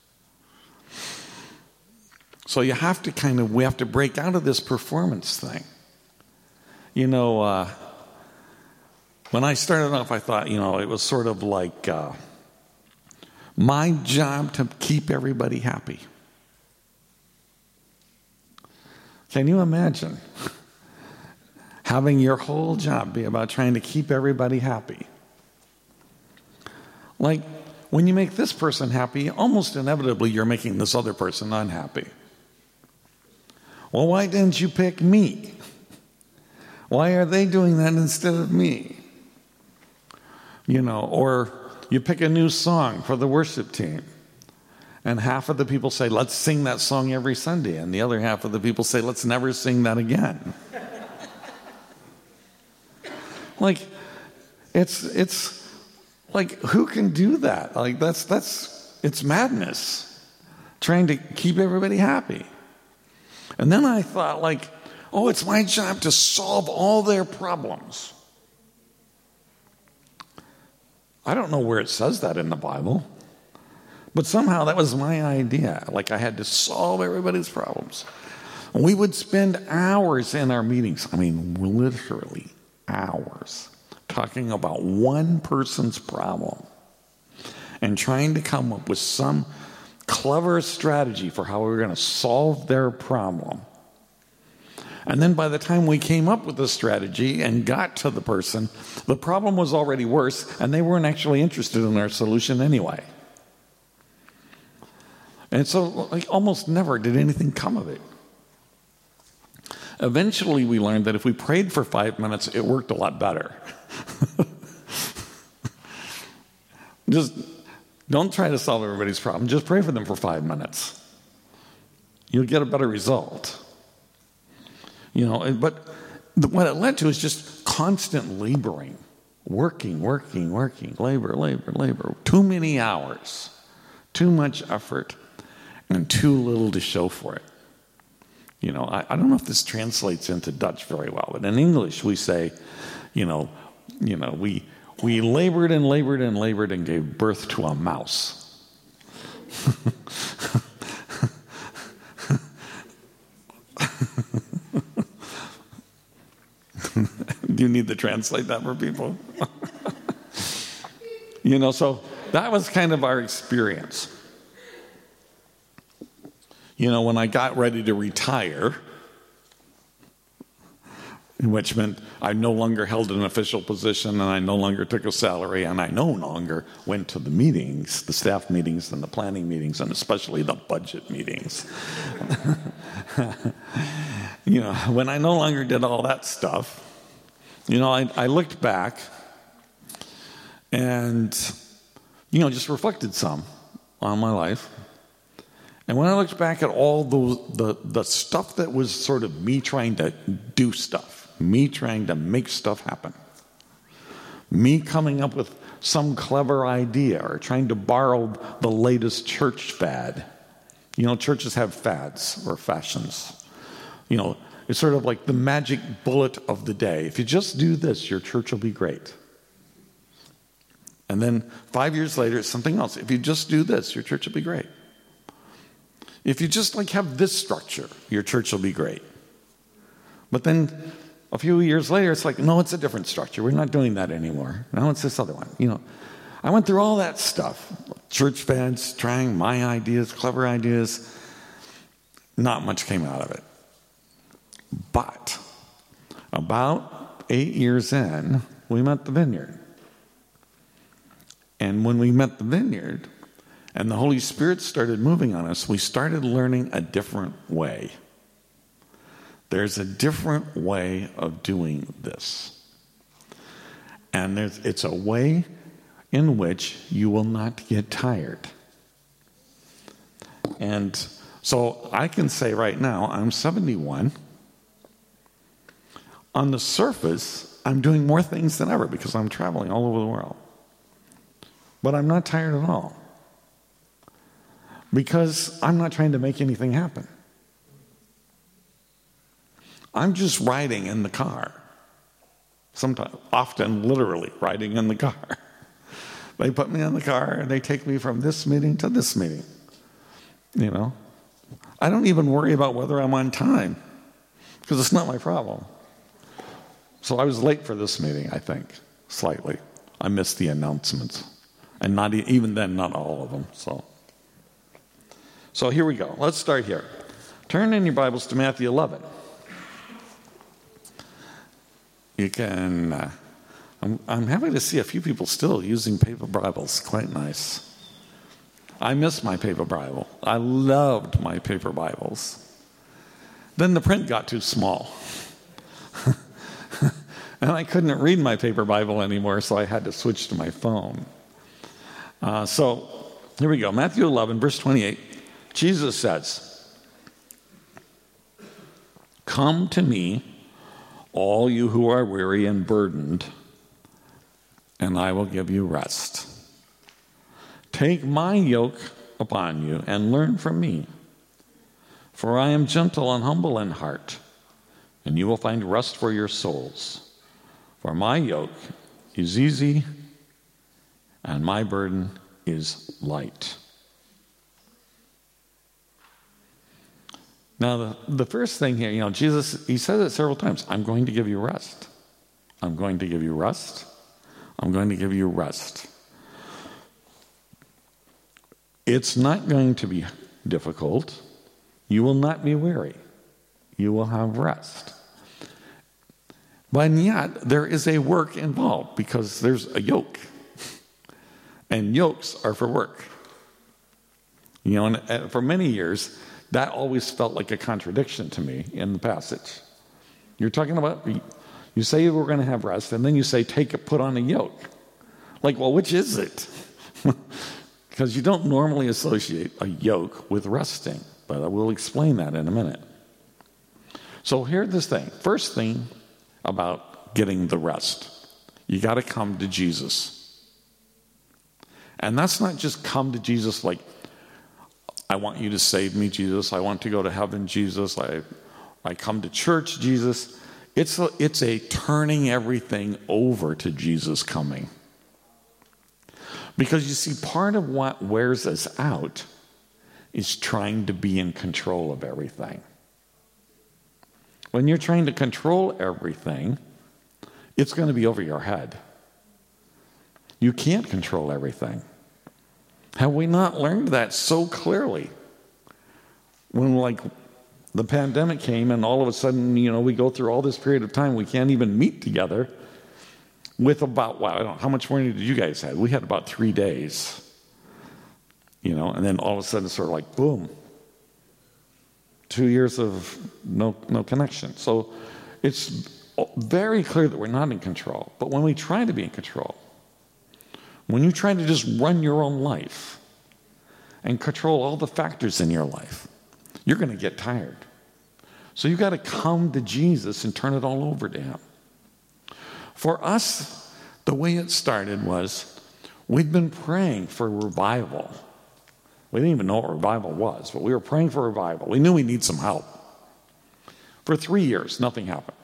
So we have to break out of this performance thing. You know, when I started off, I thought, you know, it was sort of like my job to keep everybody happy. Can you imagine having your whole job be about trying to keep everybody happy? Like, when you make this person happy, almost inevitably you're making this other person unhappy. Well, why didn't you pick me? Why are they doing that instead of me? You know, or you pick a new song for the worship team, and half of the people say, let's sing that song every Sunday, and the other half of the people say, let's never sing that again. Like, it's like, who can do that? Like, it's madness, trying to keep everybody happy. And then I thought, like, oh, it's my job to solve all their problems. I don't know where it says that in the Bible, but somehow that was my idea. Like, I had to solve everybody's problems. And we would spend hours in our meetings, I mean, literally hours, talking about one person's problem and trying to come up with some clever strategy for how we were going to solve their problem. And then by the time we came up with the strategy and got to the person, the problem was already worse, and they weren't actually interested in our solution anyway. And so, like, almost never did anything come of it. Eventually, we learned that if we prayed for 5 minutes, it worked a lot better. Just don't try to solve everybody's problem. Just pray for them for 5 minutes. You'll get a better result. You know, but what it led to is just constant laboring. Working, labor. Too many hours. Too much effort. And too little to show for it. You know, I don't know if this translates into Dutch very well, but in English we say, we labored and gave birth to a mouse. Do You need to translate that for people. So that was kind of our experience. When I got ready to retire, which meant I no longer held an official position and I no longer took a salary and I no longer went to the meetings, the staff meetings and the planning meetings and especially the budget meetings. When I no longer did all that stuff, I looked back and, just reflected some on my life. And when I looked back at all the stuff that was sort of me trying to do stuff, me trying to make stuff happen, me coming up with some clever idea or trying to borrow the latest church fad. Churches have fads or fashions. It's sort of like the magic bullet of the day. If you just do this, your church will be great. And then 5 years later, it's something else. If you just do this, your church will be great. If you just have this structure, your church will be great. But then a few years later, it's like, no, it's a different structure. We're not doing that anymore. No, it's this other one. I went through all that stuff. Church fads, trying my ideas, clever ideas. Not much came out of it. But about 8 years in, we met the Vineyard. And when we met the Vineyard, and the Holy Spirit started moving on us, we started learning a different way. There's a different way of doing this. And it's a way in which you will not get tired. And so I can say right now, I'm 71. On the surface, I'm doing more things than ever because I'm traveling all over the world. But I'm not tired at all. Because I'm not trying to make anything happen. I'm just riding in the car. Sometimes, often literally riding in the car. They put me in the car and they take me from this meeting to this meeting. I don't even worry about whether I'm on time because it's not my problem. So I was late for this meeting, I think, slightly. I missed the announcements. And not even then, not all of them, So here we go. Let's start here. Turn in your Bibles to Matthew 11. You can, I'm happy to see a few people still using paper Bibles. Quite nice. I miss my paper Bible. I loved my paper Bibles. Then the print got too small. And I couldn't read my paper Bible anymore, so I had to switch to my phone. So here we go. Matthew 11, verse 28. Jesus says, "Come to me, all you who are weary and burdened, and I will give you rest. Take my yoke upon you and learn from me, for I am gentle and humble in heart, and you will find rest for your souls. For my yoke is easy and my burden is light." Now, the first thing here, Jesus, he says it several times. I'm going to give you rest. I'm going to give you rest. I'm going to give you rest. It's not going to be difficult. You will not be weary. You will have rest. But yet, there is a work involved because there's a yoke. And yokes are for work. And for many years, that always felt like a contradiction to me in the passage. You're talking about, you say we're going to have rest, and then you say, put on a yoke. Like, well, which is it? Because you don't normally associate a yoke with resting. But I will explain that in a minute. So here's this thing. First thing about getting the rest. You got to come to Jesus. And that's not just come to Jesus like, I want you to save me, Jesus. I want to go to heaven, Jesus. I come to church, Jesus. It's a turning everything over to Jesus coming. Because you see, part of what wears us out is trying to be in control of everything. When you're trying to control everything, it's going to be over your head. You can't control everything. Have we not learned that so clearly? When, like, the pandemic came and all of a sudden, we go through all this period of time, we can't even meet together with about, I don't know, how much warning did you guys have? We had about 3 days, and then all of a sudden it's sort of like, boom, 2 years of no connection. So it's very clear that we're not in control. But when we try to be in control, when you try to just run your own life and control all the factors in your life, you're going to get tired. So you've got to come to Jesus and turn it all over to him. For us, the way it started was we'd been praying for revival. We didn't even know what revival was, but we were praying for revival. We knew we need some help. For 3 years, nothing happened.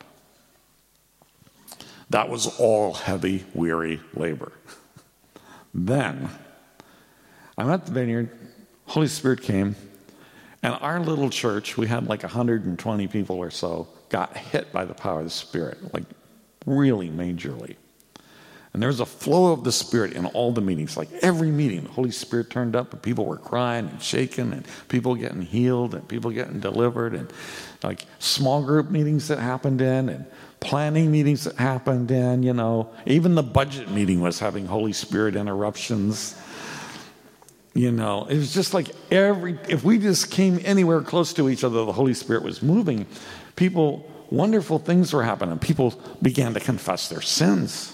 That was all heavy, weary labor. Then, I'm at the vineyard, Holy Spirit came, and our little church, we had like 120 people or so, got hit by the power of the Spirit, like really majorly. And there was a flow of the Spirit in all the meetings. Like every meeting, the Holy Spirit turned up and people were crying and shaking and people getting healed and people getting delivered, and like small group meetings that happened in and planning meetings that happened in, Even the budget meeting was having Holy Spirit interruptions. It was just like if we just came anywhere close to each other, the Holy Spirit was moving. Wonderful things were happening. People began to confess their sins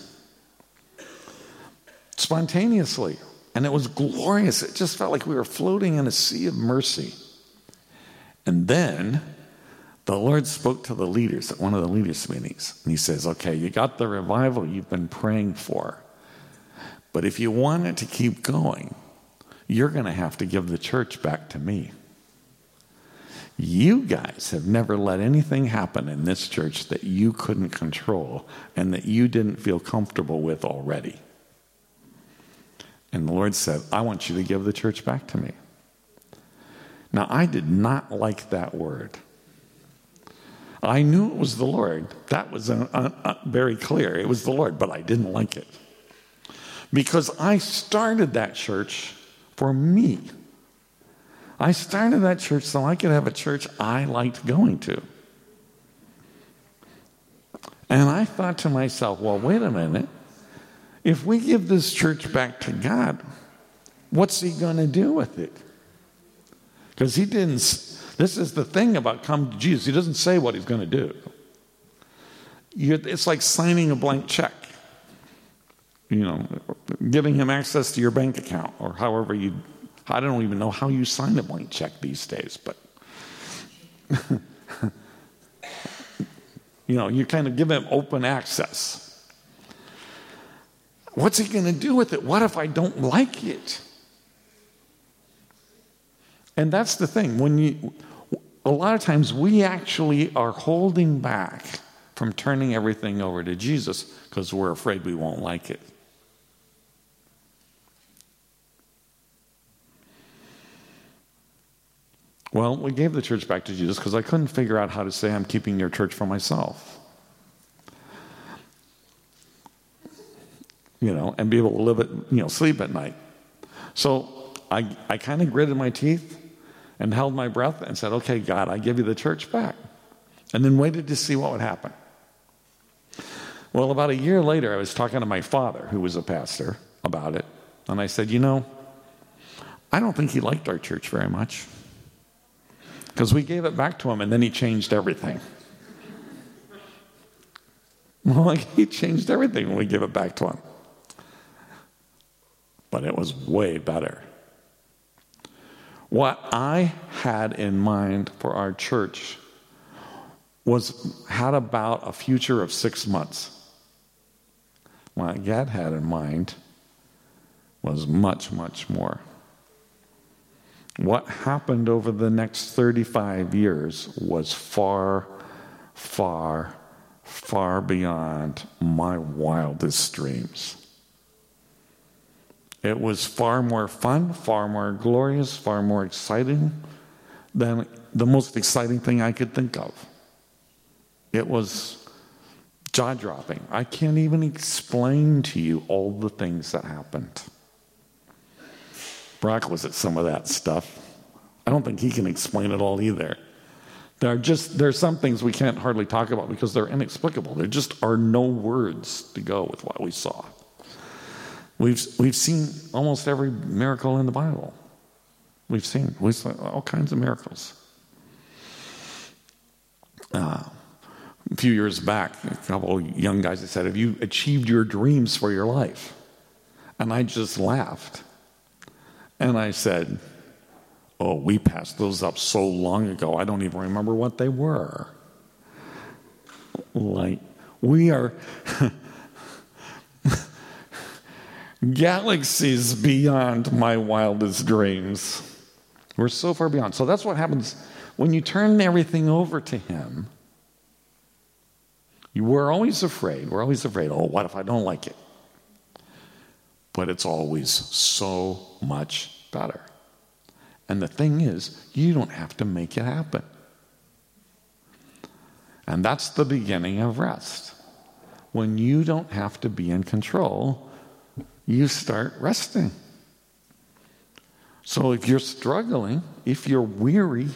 spontaneously. And it was glorious. It just felt like we were floating in a sea of mercy. And then the Lord spoke to the leaders at one of the leaders' meetings. And he says, okay, you got the revival you've been praying for. But if you want it to keep going, you're going to have to give the church back to me. You guys have never let anything happen in this church that you couldn't control and that you didn't feel comfortable with already. And the Lord said, I want you to give the church back to me. Now, I did not like that word. I knew it was the Lord. That was very clear. It was the Lord, but I didn't like it. Because I started that church for me. I started that church so I could have a church I liked going to. And I thought to myself, well, wait a minute. If we give this church back to God, what's he going to do with it? Because he didn't, this is the thing about come to Jesus. He doesn't say what he's going to do. It's like signing a blank check. Giving him access to your bank account or however I don't even know how you sign a blank check these days, but you kind of give him open access. What's he going to do with it? What if I don't like it? And that's the thing. A lot of times we actually are holding back from turning everything over to Jesus because we're afraid we won't like it. Well, we gave the church back to Jesus because I couldn't figure out how to say I'm keeping your church for myself. And be able to live it, sleep at night. So I kind of gritted my teeth and held my breath and said, okay, God, I give you the church back. And then waited to see what would happen. Well, about a year later, I was talking to my father, who was a pastor, about it. And I said, I don't think he liked our church very much. Because we gave it back to him and then he changed everything. He changed everything when we gave it back to him. But it was way better. What I had in mind for our church had about a future of 6 months. What God had in mind was much, much more. What happened over the next 35 years was far, far, far beyond my wildest dreams. It was far more fun, far more glorious, far more exciting than the most exciting thing I could think of. It was jaw-dropping. I can't even explain to you all the things that happened. Brock was at some of that stuff. I don't think he can explain it all either. There are some things we can't hardly talk about because they're inexplicable. There just are no words to go with what we saw. We've seen almost every miracle in the Bible. We've seen all kinds of miracles. A few years back, a couple of young guys said, "Have you achieved your dreams for your life?" And I just laughed. And I said, "Oh, we passed those up so long ago, I don't even remember what they were." Like, we are galaxies beyond my wildest dreams. We're so far beyond. So that's what happens when you turn everything over to Him. We're always afraid. Oh, what if I don't like it? But it's always so much better. And the thing is, you don't have to make it happen. And that's the beginning of rest. When you don't have to be in control, you start resting. So if you're struggling, if you're weary,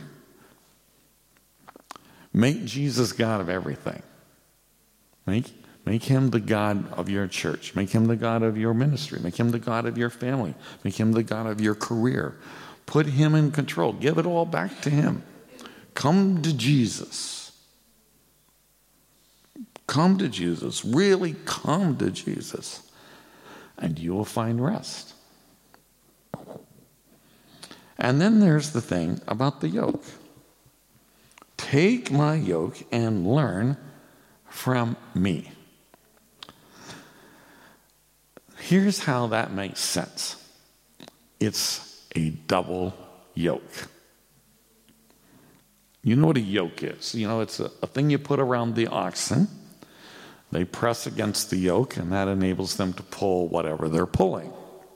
make Jesus God of everything. Make Him the God of your church. Make Him the God of your ministry. Make Him the God of your family. Make Him the God of your career. Put Him in control. Give it all back to Him. Come to Jesus. Come to Jesus. Really come to Jesus. And you will find rest. And then there's the thing about the yoke. Take my yoke and learn from me. Here's how that makes sense. It's a double yoke. You know what a yoke is. It's a thing you put around the oxen. They press against the yoke, and that enables them to pull whatever they're pulling.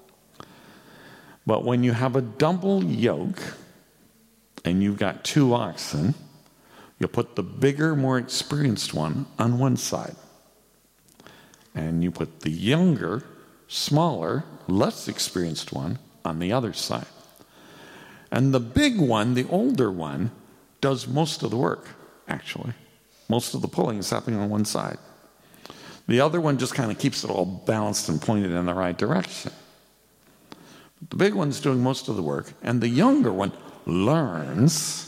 But when you have a double yoke, and you've got two oxen, you put the bigger, more experienced one on one side. And you put the younger, smaller, less experienced one on the other side. And the big one, the older one, does most of the work, actually. Most of the pulling is happening on one side. The other one just kind of keeps it all balanced and pointed in the right direction. The big one's doing most of the work, and the younger one learns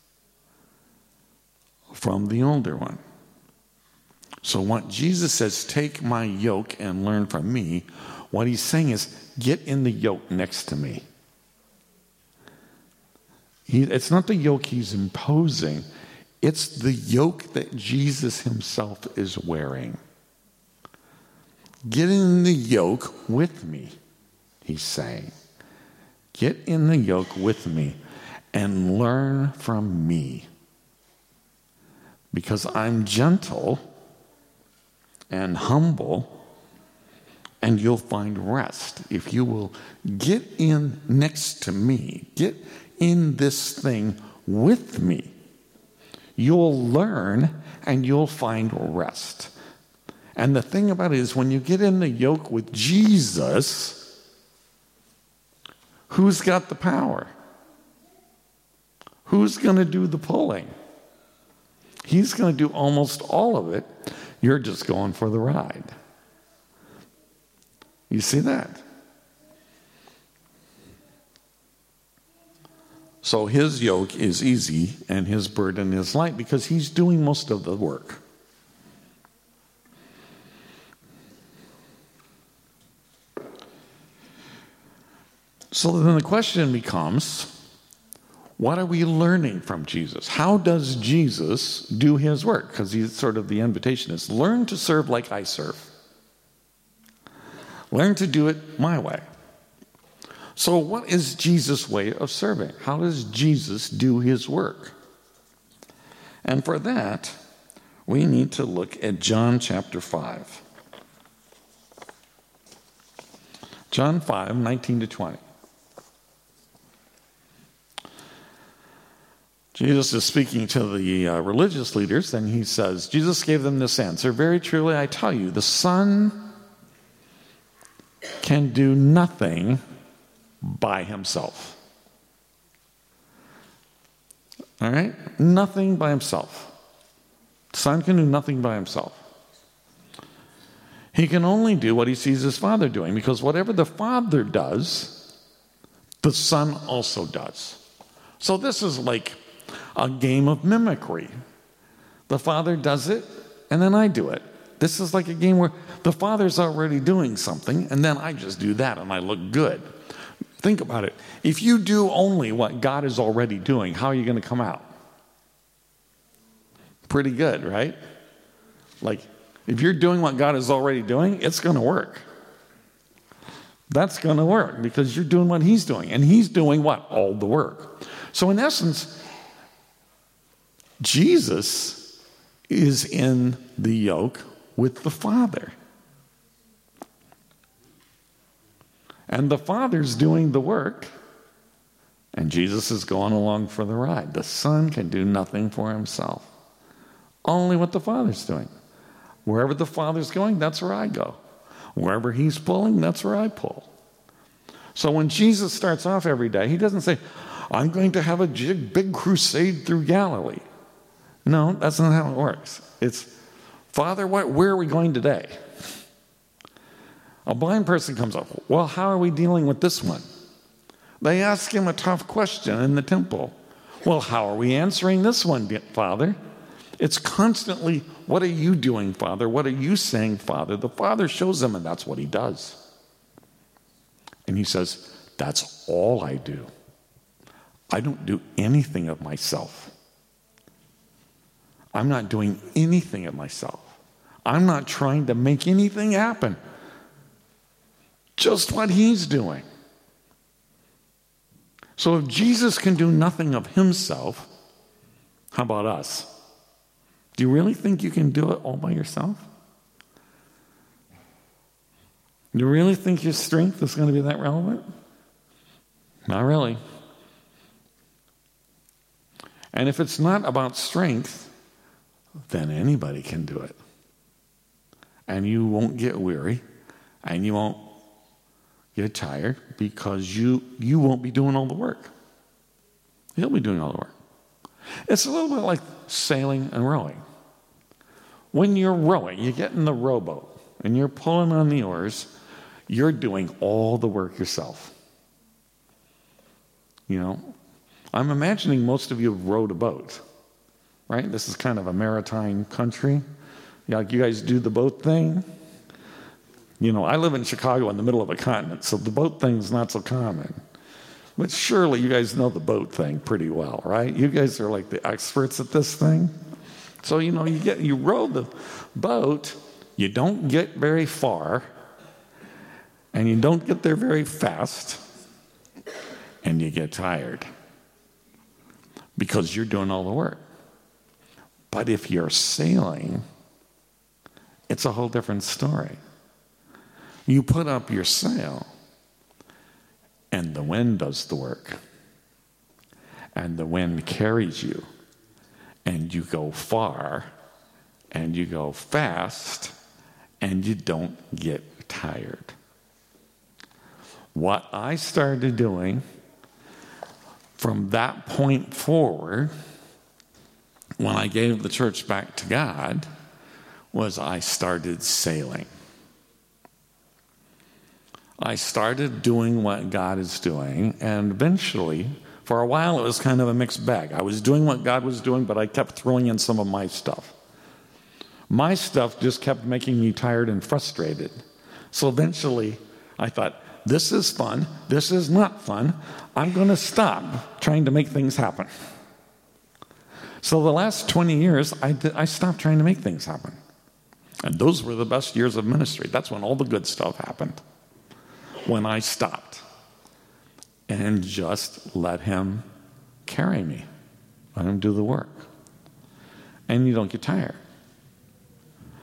from the older one. So what Jesus says, take my yoke and learn from me, what He's saying is, get in the yoke next to me. It's not the yoke He's imposing, it's the yoke that Jesus Himself is wearing. Get in the yoke with me, He's saying. Get in the yoke with me and learn from me. Because I'm gentle and humble, and you'll find rest if you will get in next to me. Get in this thing with me. You'll learn and you'll find rest. And the thing about it is, when you get in the yoke with Jesus, who's got the power? Who's going to do the pulling? He's going to do almost all of it. You're just going for the ride. You see that? So His yoke is easy and His burden is light because He's doing most of the work. So then the question becomes, what are we learning from Jesus? How does Jesus do His work? Because He's sort of the invitation is, learn to serve like I serve. Learn to do it my way. So what is Jesus' way of serving? How does Jesus do His work? And for that, we need to look at John chapter 5. John 5, 19 to 20. Jesus is speaking to the religious leaders, and he says, Jesus gave them this answer, very truly I tell you, the Son can do nothing by himself. All right? Nothing by himself. The Son can do nothing by himself. He can only do what he sees his Father doing, because whatever the Father does, the Son also does. So this is like a game of mimicry. The Father does it, and then I do it. This is like a game where the Father's already doing something, and then I just do that, and I look good. Think about it. If you do only what God is already doing, how are you going to come out? Pretty good, right? Like, if you're doing what God is already doing, it's going to work. That's going to work because you're doing what he's doing. And he's doing what? All the work. So in essence, Jesus is in the yoke with the Father. And the Father's doing the work, and Jesus is going along for the ride. The Son can do nothing for himself. Only what the Father's doing. Wherever the Father's going, that's where I go. Wherever he's pulling, that's where I pull. So when Jesus starts off every day, he doesn't say, I'm going to have a big crusade through Galilee. No, that's not how it works. It's, Father, where are we going today? A blind person comes up. Well, how are we dealing with this one? They ask him a tough question in the temple. Well, how are we answering this one, Father? It's constantly, what are you doing, Father? What are you saying, Father? The Father shows them, and that's what he does. And he says, that's all I do. I don't do anything of myself. I'm not doing anything of myself. I'm not trying to make anything happen. Just what he's doing. So if Jesus can do nothing of himself, how about us? Do you really think you can do it all by yourself? Do you really think your strength is going to be that relevant? Not really. And if it's not about strength, then anybody can do it. And you won't get weary, and you won't get tired, because you won't be doing all the work. He'll be doing all the work. It's a little bit like sailing and rowing. When you're rowing, you get in the rowboat, and you're pulling on the oars, you're doing all the work yourself. You know, I'm imagining most of you have rowed a boat, right? This is kind of a maritime country. Like you guys do the boat thing. You know, I live in Chicago in the middle of a continent, so the boat thing's not so common. But surely you guys know the boat thing pretty well, right? You guys are like the experts at this thing. So, you know, you row the boat, you don't get very far, and you don't get there very fast, and you get tired because you're doing all the work. But if you're sailing, it's a whole different story. You put up your sail, and the wind does the work. And the wind carries you, and you go far, and you go fast, and you don't get tired. What I started doing from that point forward, when I gave the church back to God, was I started sailing. I started doing what God is doing, and eventually, for a while, it was kind of a mixed bag. I was doing what God was doing, but I kept throwing in some of my stuff. My stuff just kept making me tired and frustrated. So eventually, I thought, this is fun, this is not fun, I'm going to stop trying to make things happen. So the last 20 years, I stopped trying to make things happen. And those were the best years of ministry. That's when all the good stuff happened. When I stopped and just let him carry me. Let him do the work. And you don't get tired.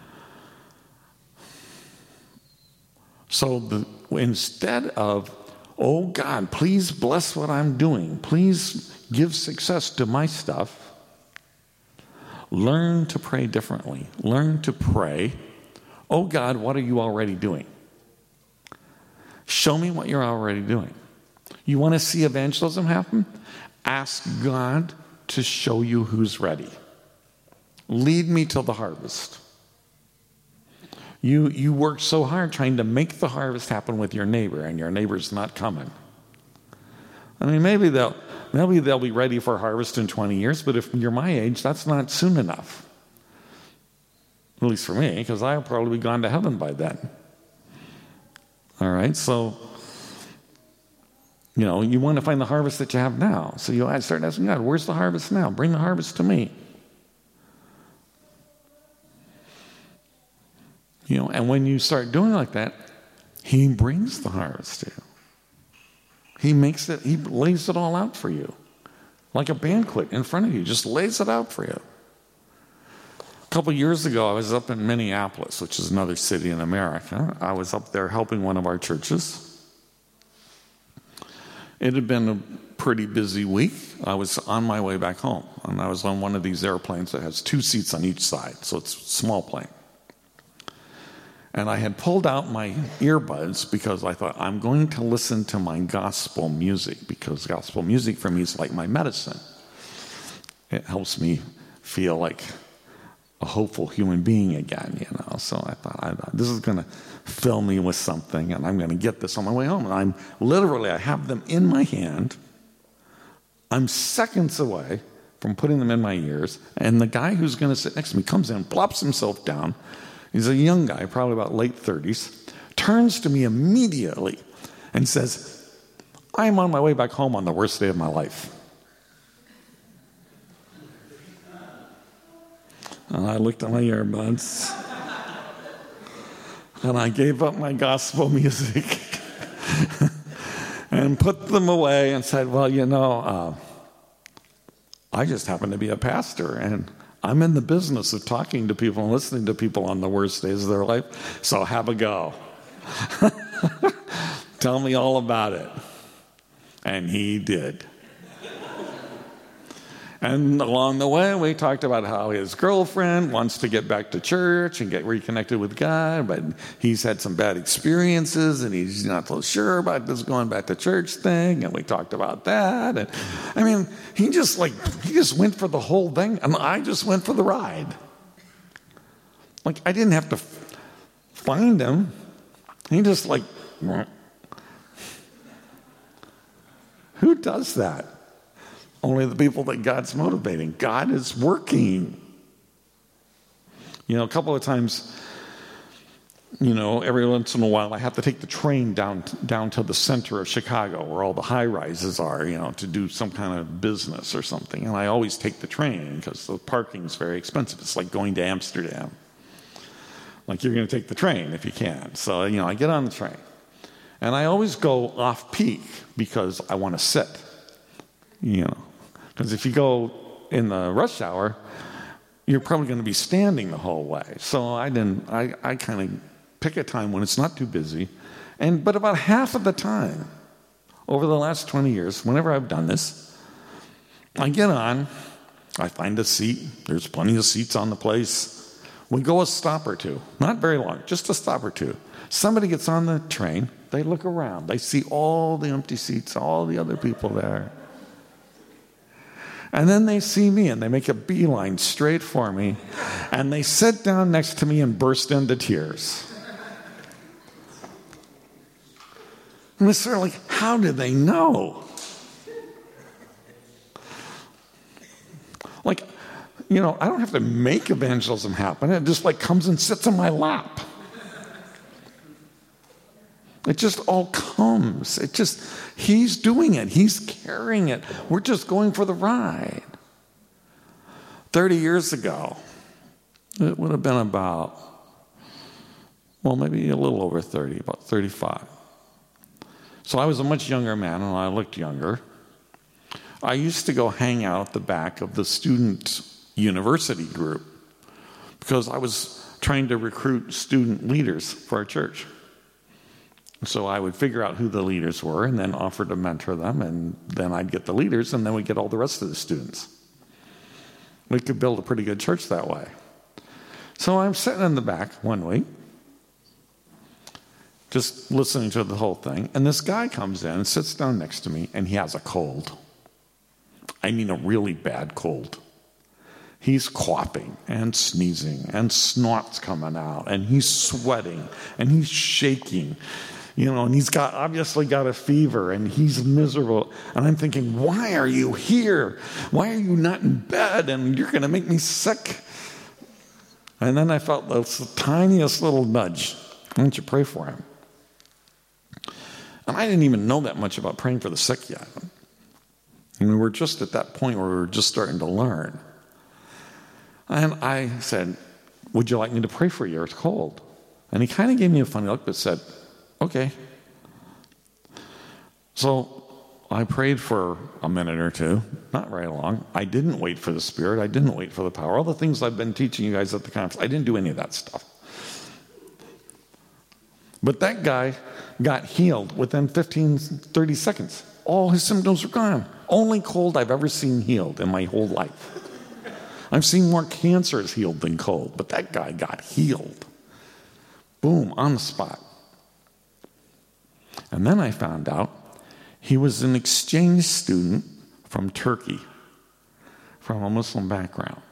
So instead of oh God, please bless what I'm doing. Please give success to my stuff. Learn to pray differently. Learn to pray, oh God, what are you already doing? Show me what you're already doing. You want to see evangelism happen? Ask God to show you who's ready. Lead me to the harvest. You work so hard trying to make the harvest happen with your neighbor, and your neighbor's not coming. I mean, maybe they'll be ready for harvest in 20 years, but if you're my age, that's not soon enough. At least for me, because I'll probably be gone to heaven by then. All right, so, you want to find the harvest that you have now. So you start asking God, where's the harvest now? Bring the harvest to me. And when you start doing like that, he brings the harvest to you. He lays it all out for you. Like a banquet in front of you, just lays it out for you. A couple years ago, I was up in Minneapolis, which is another city in America. I was up there helping one of our churches. It had been a pretty busy week. I was on my way back home, and I was on one of these airplanes that has 2 seats on each side, so it's a small plane. And I had pulled out my earbuds because I thought, I'm going to listen to my gospel music, because gospel music for me is like my medicine. It helps me feel like a hopeful human being again, So I thought, this is going to fill me with something, and I'm going to get this on my way home. And I have them in my hand. I'm seconds away from putting them in my ears, and the guy who's going to sit next to me comes in, plops himself down. He's a young guy, probably about late 30s, turns to me immediately and says, I'm on my way back home on the worst day of my life. And I looked at my earbuds, and I gave up my gospel music and put them away and said, well, I just happen to be a pastor, and I'm in the business of talking to people and listening to people on the worst days of their life, so have a go. Tell me all about it. And he did. And along the way, we talked about how his girlfriend wants to get back to church and get reconnected with God, but he's had some bad experiences, and he's not so sure about this going back to church thing, and we talked about that. And I mean, he just went for the whole thing, and I just went for the ride. Like, I didn't have to find him. He just who does that? Only the people that God's motivating. God is working. A couple of times, every once in a while, I have to take the train down to the center of Chicago, where all the high rises are, to do some kind of business or something. And I always take the train because the parking is very expensive. It's like going to Amsterdam. Like, you're going to take the train if you can. So, I get on the train. And I always go off peak because I want to sit, Because if you go in the rush hour, you're probably going to be standing the whole way. So I kind of pick a time when it's not too busy. But about half of the time, over the last 20 years, whenever I've done this, I get on, I find a seat. There's plenty of seats on the place. We go a stop or two. Not very long, just a stop or two. Somebody gets on the train. They look around. They see all the empty seats, all the other people there. And then they see me, and they make a beeline straight for me, and they sit down next to me and burst into tears. And it's sort of like, how did they know? Like, I don't have to make evangelism happen. It just comes and sits in my lap. It just all comes. He's doing it. He's carrying it. We're just going for the ride. 30 years ago, it would have been about, maybe a little over 30, about 35. So I was a much younger man, and I looked younger. I used to go hang out at the back of the student university group because I was trying to recruit student leaders for our church. So I would figure out who the leaders were and then offer to mentor them, and then I'd get the leaders, and then we'd get all the rest of the students. We could build a pretty good church that way. So I'm sitting in the back one week, just listening to the whole thing, and this guy comes in and sits down next to me, and he has a cold. I mean a really bad cold. He's coughing and sneezing, and snot's coming out, and he's sweating, and he's shaking, and he's obviously got a fever, and he's miserable. And I'm thinking, why are you here? Why are you not in bed? And you're going to make me sick. And then I felt the tiniest little nudge. Why don't you pray for him? And I didn't even know that much about praying for the sick yet. And we were just at that point where we were just starting to learn. And I said, would you like me to pray for you? It's cold. And he kind of gave me a funny look, but said, okay. So I prayed for a minute or two, not very long. I didn't wait for the Spirit. I didn't wait for the power. All the things I've been teaching you guys at the conference, I didn't do any of that stuff. But that guy got healed within 15, 30 seconds. All his symptoms were gone. Only cold I've ever seen healed in my whole life. I've seen more cancers healed than cold, but that guy got healed. Boom, on the spot. And then I found out he was an exchange student from Turkey, from a Muslim background.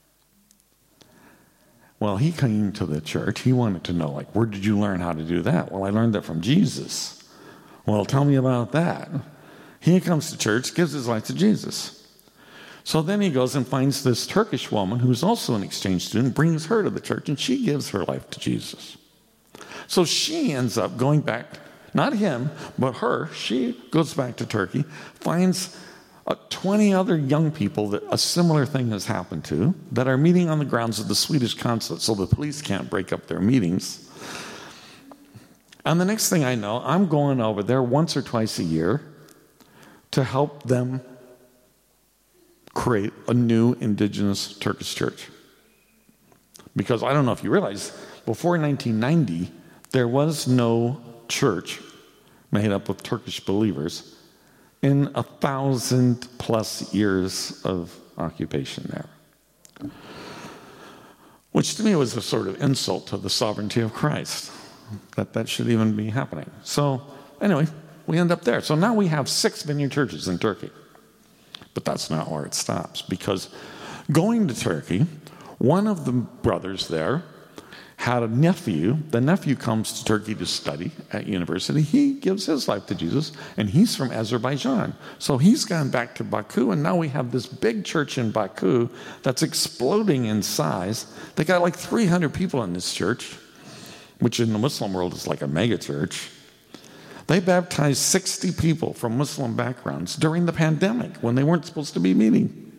Well, he came to the church. He wanted to know, where did you learn how to do that? Well, I learned that from Jesus. Well, tell me about that. He comes to church, gives his life to Jesus. So then he goes and finds this Turkish woman who's also an exchange student, brings her to the church, and she gives her life to Jesus. So she ends up going back, not him, but her. She goes back to Turkey, finds 20 other young people that a similar thing has happened to, that are meeting on the grounds of the Swedish consulate so the police can't break up their meetings. And the next thing I know, I'm going over there once or twice a year to help them create a new indigenous Turkish church. Because I don't know if you realize, before 1990, there was no church made up of Turkish believers in 1,000+ years of occupation there. Which to me was a sort of insult to the sovereignty of Christ, that should even be happening. So anyway, we end up there. So now we have 6 vineyard churches in Turkey. But that's not where it stops, because going to Turkey, one of the brothers there had a nephew. The nephew comes to Turkey to study at university. He gives his life to Jesus, and he's from Azerbaijan. So he's gone back to Baku, and now we have this big church in Baku that's exploding in size. They got 300 people in this church, which in the Muslim world is like a mega church. They baptized 60 people from Muslim backgrounds during the pandemic when they weren't supposed to be meeting.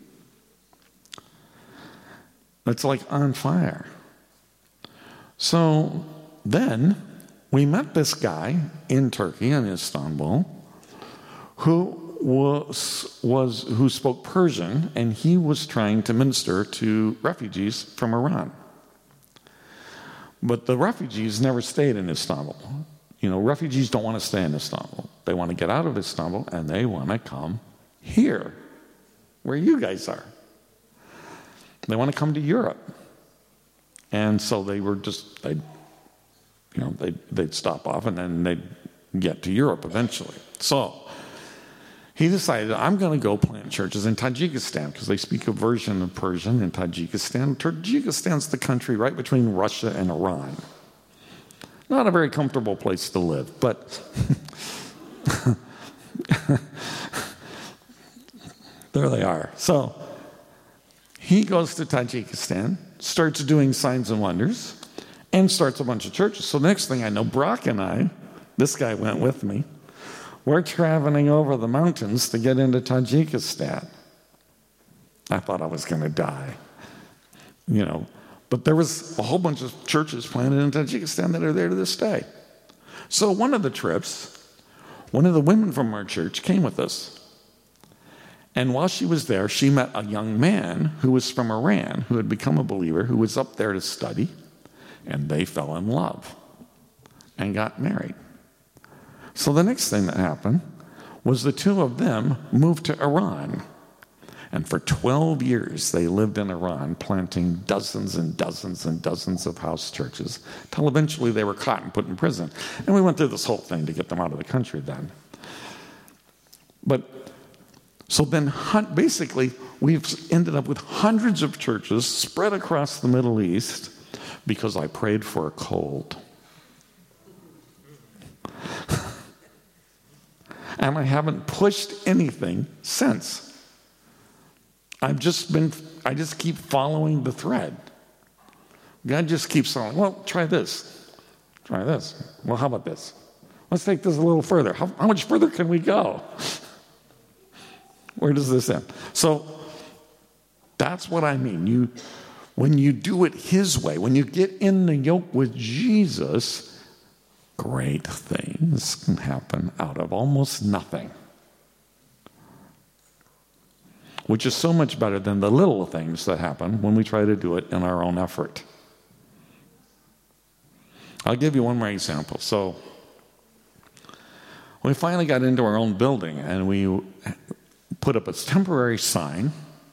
It's on fire. So then we met this guy in Turkey, in Istanbul, who spoke Persian, and he was trying to minister to refugees from Iran. But the refugees never stayed in Istanbul. Refugees don't want to stay in Istanbul. They want to get out of Istanbul, and they want to come here, where you guys are. They want to come to Europe. And so they were they'd stop off, and then they'd get to Europe eventually. So he decided, I'm going to go plant churches in Tajikistan, because they speak a version of Persian in Tajikistan. Tajikistan's the country right between Russia and Iran. Not a very comfortable place to live, but there they are. So he goes to Tajikistan, starts doing signs and wonders, and starts a bunch of churches. So the next thing I know, Brock and I, this guy went with me, we're traveling over the mountains to get into Tajikistan. I thought I was going to die, But there was a whole bunch of churches planted in Tajikistan that are there to this day. So one of the trips, one of the women from our church came with us. And while she was there, she met a young man who was from Iran, who had become a believer, who was up there to study, and they fell in love and got married. So the next thing that happened was the two of them moved to Iran. And for 12 years, they lived in Iran, planting dozens and dozens and dozens of house churches, till eventually they were caught and put in prison. And we went through this whole thing to get them out of the country then. But so then basically, we've ended up with hundreds of churches spread across the Middle East because I prayed for a cold. And I haven't pushed anything since. I just keep following the thread. God just keeps saying, well, try this. Try this. Well, how about this? Let's take this a little further. How much further can we go? Where does this end? So that's what I mean. When you do it his way, when you get in the yoke with Jesus, great things can happen out of almost nothing. Which is so much better than the little things that happen when we try to do it in our own effort. I'll give you one more example. So we finally got into our own building and we put up a temporary sign.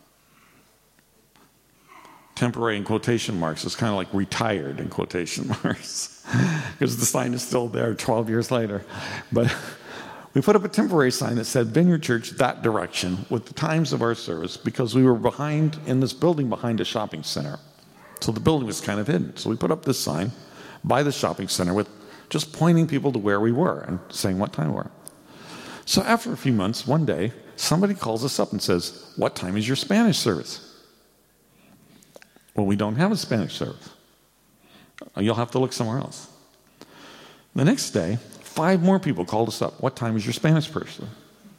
Temporary in quotation marks. It's kind of like retired in quotation marks because the sign is still there 12 years later. But we put up a temporary sign that said Vineyard Church that direction with the times of our service because we were behind in this building behind a shopping center. So the building was kind of hidden. So we put up this sign by the shopping center with just pointing people to where we were and saying what time we were. So after a few months, one day, somebody calls us up and says, what time is your Spanish service? Well, we don't have a Spanish service. You'll have to look somewhere else. The next day, 5 more people called us up. What time is your Spanish person?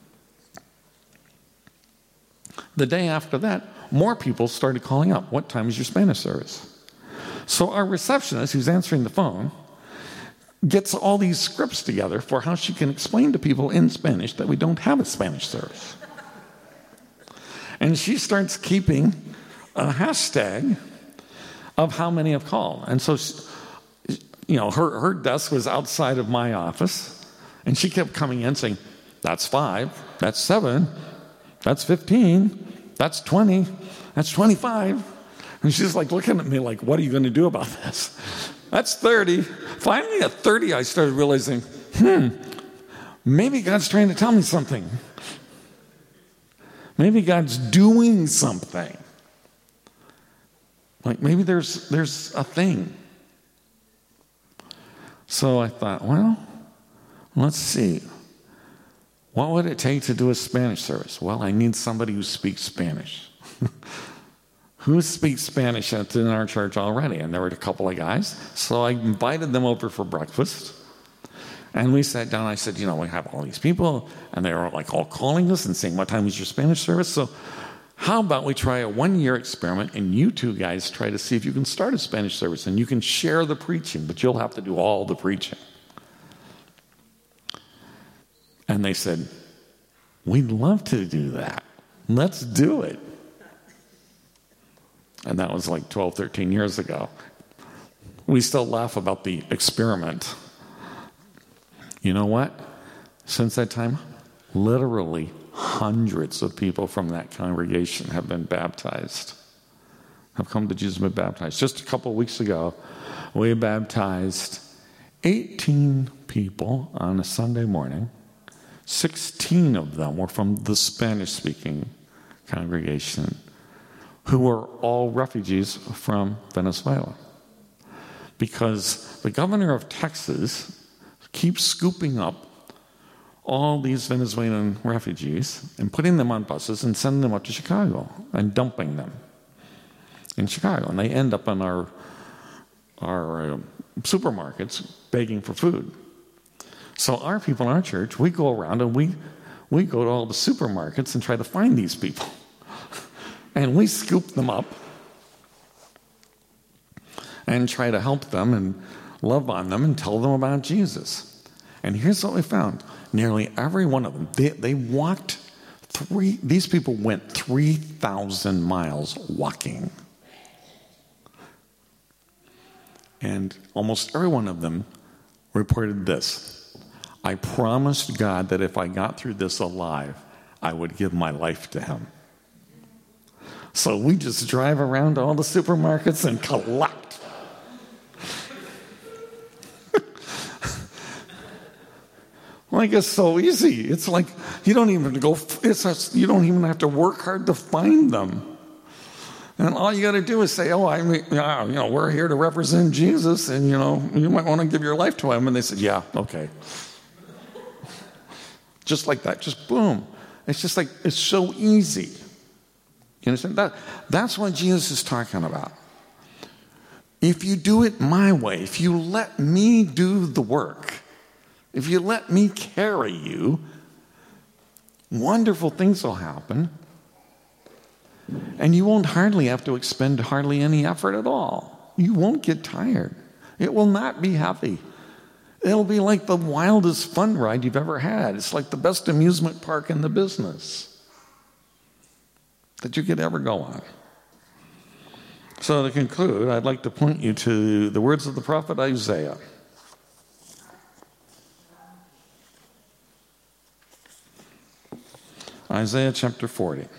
The day after that, more people started calling up. What time is your Spanish service? So our receptionist, who's answering the phone, gets all these scripts together for how she can explain to people in Spanish that we don't have a Spanish service. And she starts keeping a hashtag of how many have called. And so, her desk was outside of my office, and she kept coming in saying, that's 5, that's 7, that's 15, that's 20, that's 25. And she's like looking at me like, what are you going to do about this? That's 30. Finally at 30, I started realizing, maybe God's trying to tell me something. Maybe God's doing something. Like maybe there's a thing. So I thought, well, let's see. What would it take to do a Spanish service? Well, I need somebody who speaks Spanish. Who speaks Spanish in our church already? And there were a couple of guys. So I invited them over for breakfast. And we sat down. I said, we have all these people. And they were like all calling us and saying, what time is your Spanish service? So how about we try a 1-year experiment and you two guys try to see if you can start a Spanish service and you can share the preaching, but you'll have to do all the preaching. And they said, we'd love to do that. Let's do it. And that was like 12, 13 years ago. We still laugh about the experiment. You know what? Since that time, literally hundreds of people from that congregation have been baptized, have come to Jesus and been baptized. Just a couple of weeks ago, we baptized 18 people on a Sunday morning. 16 of them were from the Spanish-speaking congregation, who were all refugees from Venezuela. Because the governor of Texas keeps scooping up all these Venezuelan refugees and putting them on buses and sending them up to Chicago and dumping them in Chicago. And they end up in our supermarkets begging for food. So our people in our church, we go around and we go to all the supermarkets and try to find these people. And we scoop them up and try to help them and love on them and tell them about Jesus. And here's what we found. Nearly every one of them, they walked these people went 3,000 miles walking. And almost every one of them reported this: I promised God that if I got through this alive, I would give my life to him. So we just drive around to all the supermarkets and collect. Like, it's so easy. It's like you don't even you don't even have to work hard to find them. And all you got to do is say, we're here to represent Jesus, and, you might want to give your life to him. And they said, yeah, okay. Just like that, just boom. It's just like, it's so easy. You understand? That's what Jesus is talking about. If you do it my way, if you let me do the work, if you let me carry you, wonderful things will happen. And you won't hardly have to expend hardly any effort at all. You won't get tired. It will not be heavy. It'll be like the wildest fun ride you've ever had. It's like the best amusement park in the business that you could ever go on. So to conclude, I'd like to point you to the words of the prophet Isaiah. Isaiah chapter 40.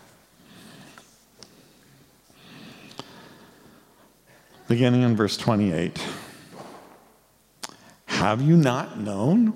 Beginning in verse 28. Have you not known?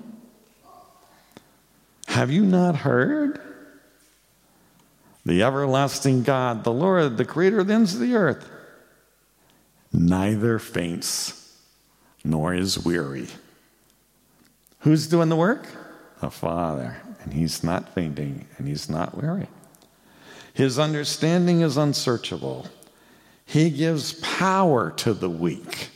Have you not heard? The everlasting God, the Lord, the creator of the ends of the earth, neither faints nor is weary. Who's doing the work? The Father. And he's not fainting and he's not weary. His understanding is unsearchable. He gives power to the weak.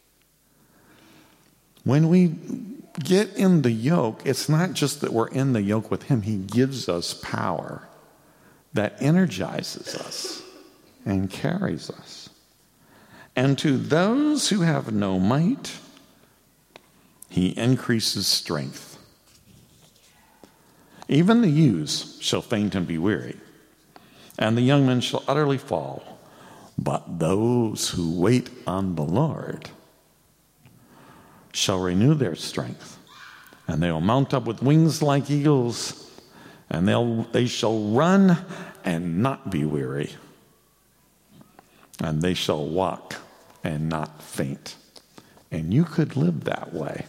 When we get in the yoke, it's not just that we're in the yoke with him. He gives us power that energizes us and carries us. And to those who have no might, he increases strength. Even the youths shall faint and be weary, and the young men shall utterly fall. But those who wait on the Lord shall renew their strength, and they will mount up with wings like eagles, and they shall run and not be weary, and they shall walk and not faint. And you could live that way.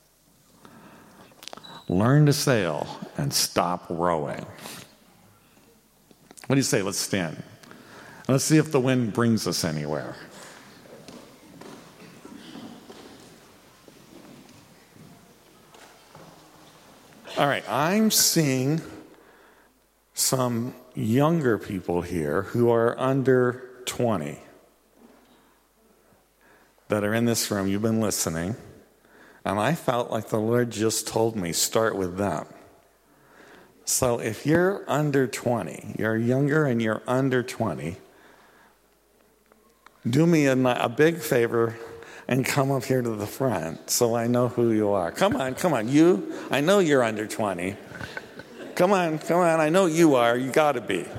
Learn to sail and stop rowing. What do you say? Let's stand. Let's see if the wind brings us anywhere. All right, I'm seeing some younger people here who are under 20 that are in this room. You've been listening. And I felt like the Lord just told me, start with them. So if you're under 20, you're younger and you're under 20, do me a big favor and come up here to the front so I know who you are. Come on. I know you're under 20. Come on. I know you are. You got to be.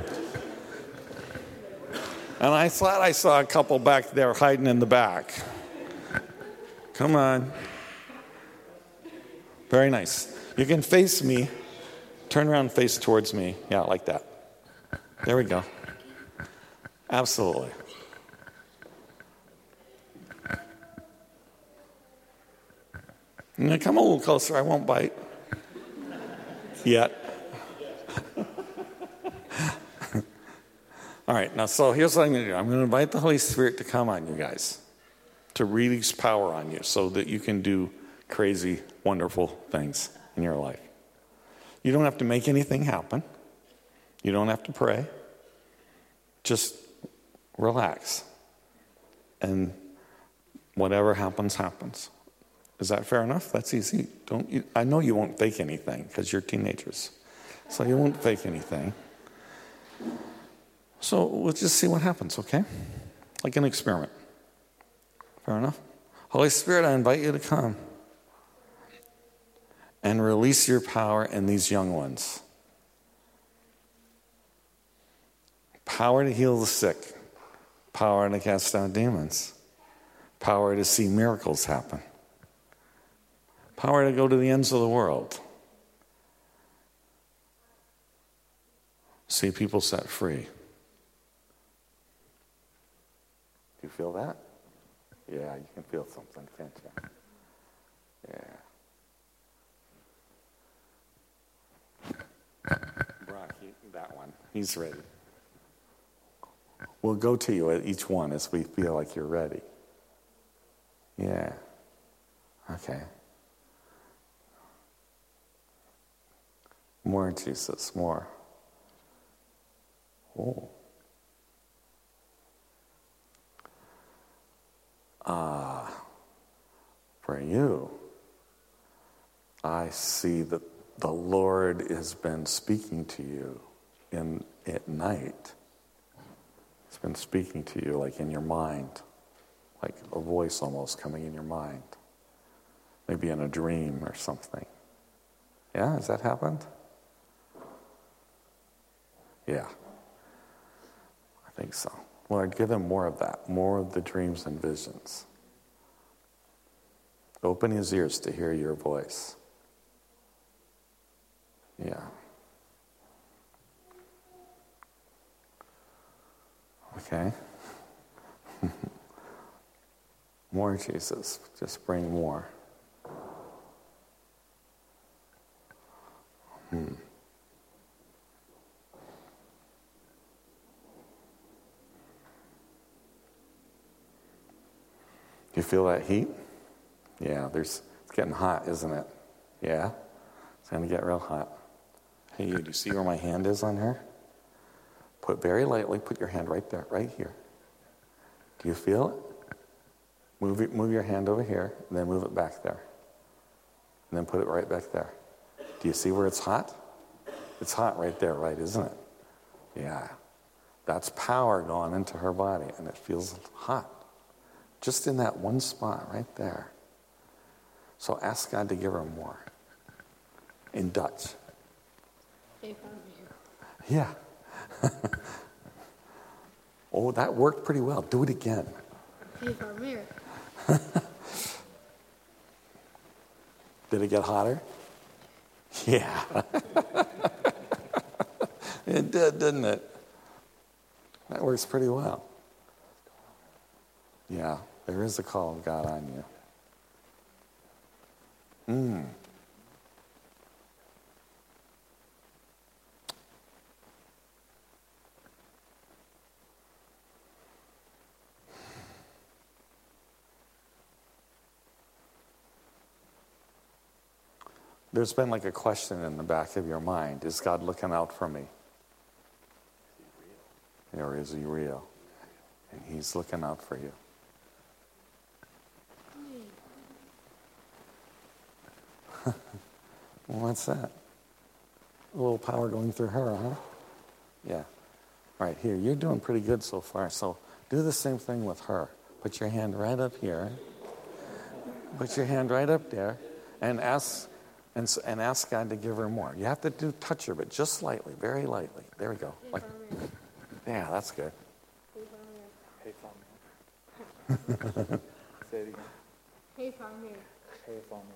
And I thought I saw a couple back there hiding in the back. Come on. Very nice. You can face me. Turn around and face towards me. Yeah, like that. There we go. Absolutely. Now come a little closer. I won't bite. Yet. All right, now so here's what I'm going to do. I'm going to invite the Holy Spirit to come on you guys, to release power on you so that you can do crazy, wonderful things in your life. You don't have to make anything happen. You don't have to pray. Just relax. And whatever happens, happens. Is that fair enough? That's easy. I know you won't fake anything because you're teenagers. So you won't fake anything. So we'll just see what happens, okay? Like an experiment. Fair enough? Holy Spirit, I invite you to come and release your power in these young ones. Power to heal the sick. Power to cast out demons. Power to see miracles happen. Power to go to the ends of the world. See people set free. Do you feel that? Yeah, you can feel something, can't you? Yeah. Brock, that one. He's ready. We'll go to you at each one as we feel like you're ready. Yeah. Okay. More, Jesus, more. Oh. For you, I see that the Lord has been speaking to you at night. He's been speaking to you like in your mind, like a voice almost coming in your mind. Maybe in a dream or something. Yeah, has that happened? Yeah. I think so. Lord, give him more of that, more of the dreams and visions. Open his ears to hear your voice. Yeah. Okay. More, Jesus. Just bring more. Do you feel that heat? Yeah, it's getting hot, isn't it? Yeah? It's going to get real hot. Hey, you, do you see where my hand is on her? Put very lightly, put your hand right there, right here. Do you feel it? Move your hand over here, and then move it back there. And then put it right back there. Do you see where it's hot? It's hot right there, right, isn't it? Yeah. That's power going into her body, and it feels hot. Just in that one spot right there. So ask God to give her more. In Dutch. Yeah. Oh, that worked pretty well. Do it again. Did it get hotter? Yeah. It did, didn't it? That works pretty well. Yeah, there is a call of God on you. There's been like a question in the back of your mind. Is God looking out for me? Or is he real? And he's looking out for you. What's that? A little power going through her, huh? Yeah. All right, here. You're doing pretty good so far. So do the same thing with her. Put your hand right up here. Put your hand right up there, and ask God to give her more. You have to touch her, but just lightly, very lightly. There we go. Like, yeah, that's good. Hey, Famir. Say it again. Hey, Famir. Hey, Famir.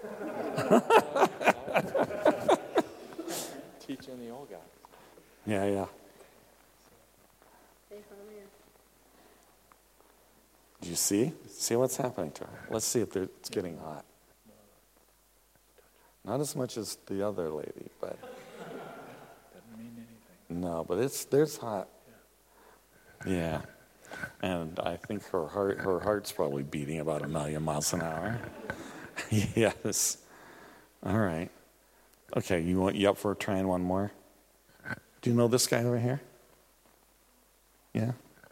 Teaching the old guys. Yeah. Hey, Famir. Do you see? See what's happening to her? Let's see if it's getting hot. Not as much as the other lady, but Doesn't mean anything. no, but there's hot. Yeah. And I think her heart's probably beating about 1,000,000 miles an hour. Yes. All right. Okay, you up for trying one more? Do you know this guy over here? Yeah?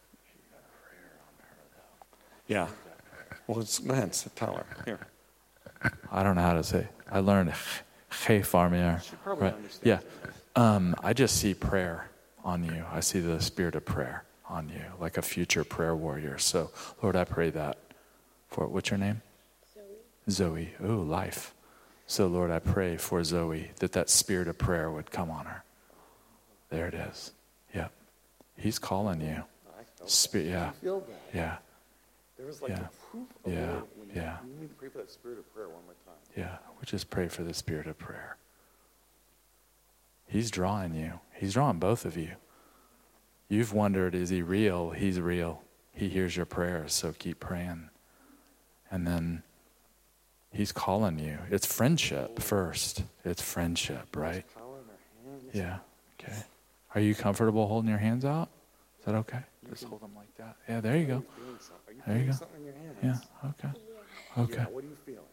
Yeah. Well, go ahead, tell her. Here. I don't know how to say. I learned Hey Farmier. She probably Right. understands. Yeah. I just see prayer on you. I see the spirit of prayer on you, like a future prayer warrior. So, Lord, I pray that for, what's your name? Zoe. Oh, life. So, Lord, I pray for Zoe that spirit of prayer would come on her. There it is. Yep. He's calling you. Spirit, yeah. I feel that. Yeah. There was like Yeah. a poof of Yeah. Lord when Yeah. you need to pray for that spirit of prayer one more time. Yeah, we just pray for the spirit of prayer. He's drawing you. He's drawing both of you. You've wondered, is he real? He's real. He hears your prayers, so keep praying. And then he's calling you. It's friendship first. It's friendship, right? Yeah. Okay. Are you comfortable holding your hands out? Is that okay? Just hold them like that. Yeah, there you go. There you go. Yeah, okay. Okay. Yeah, what are you feeling?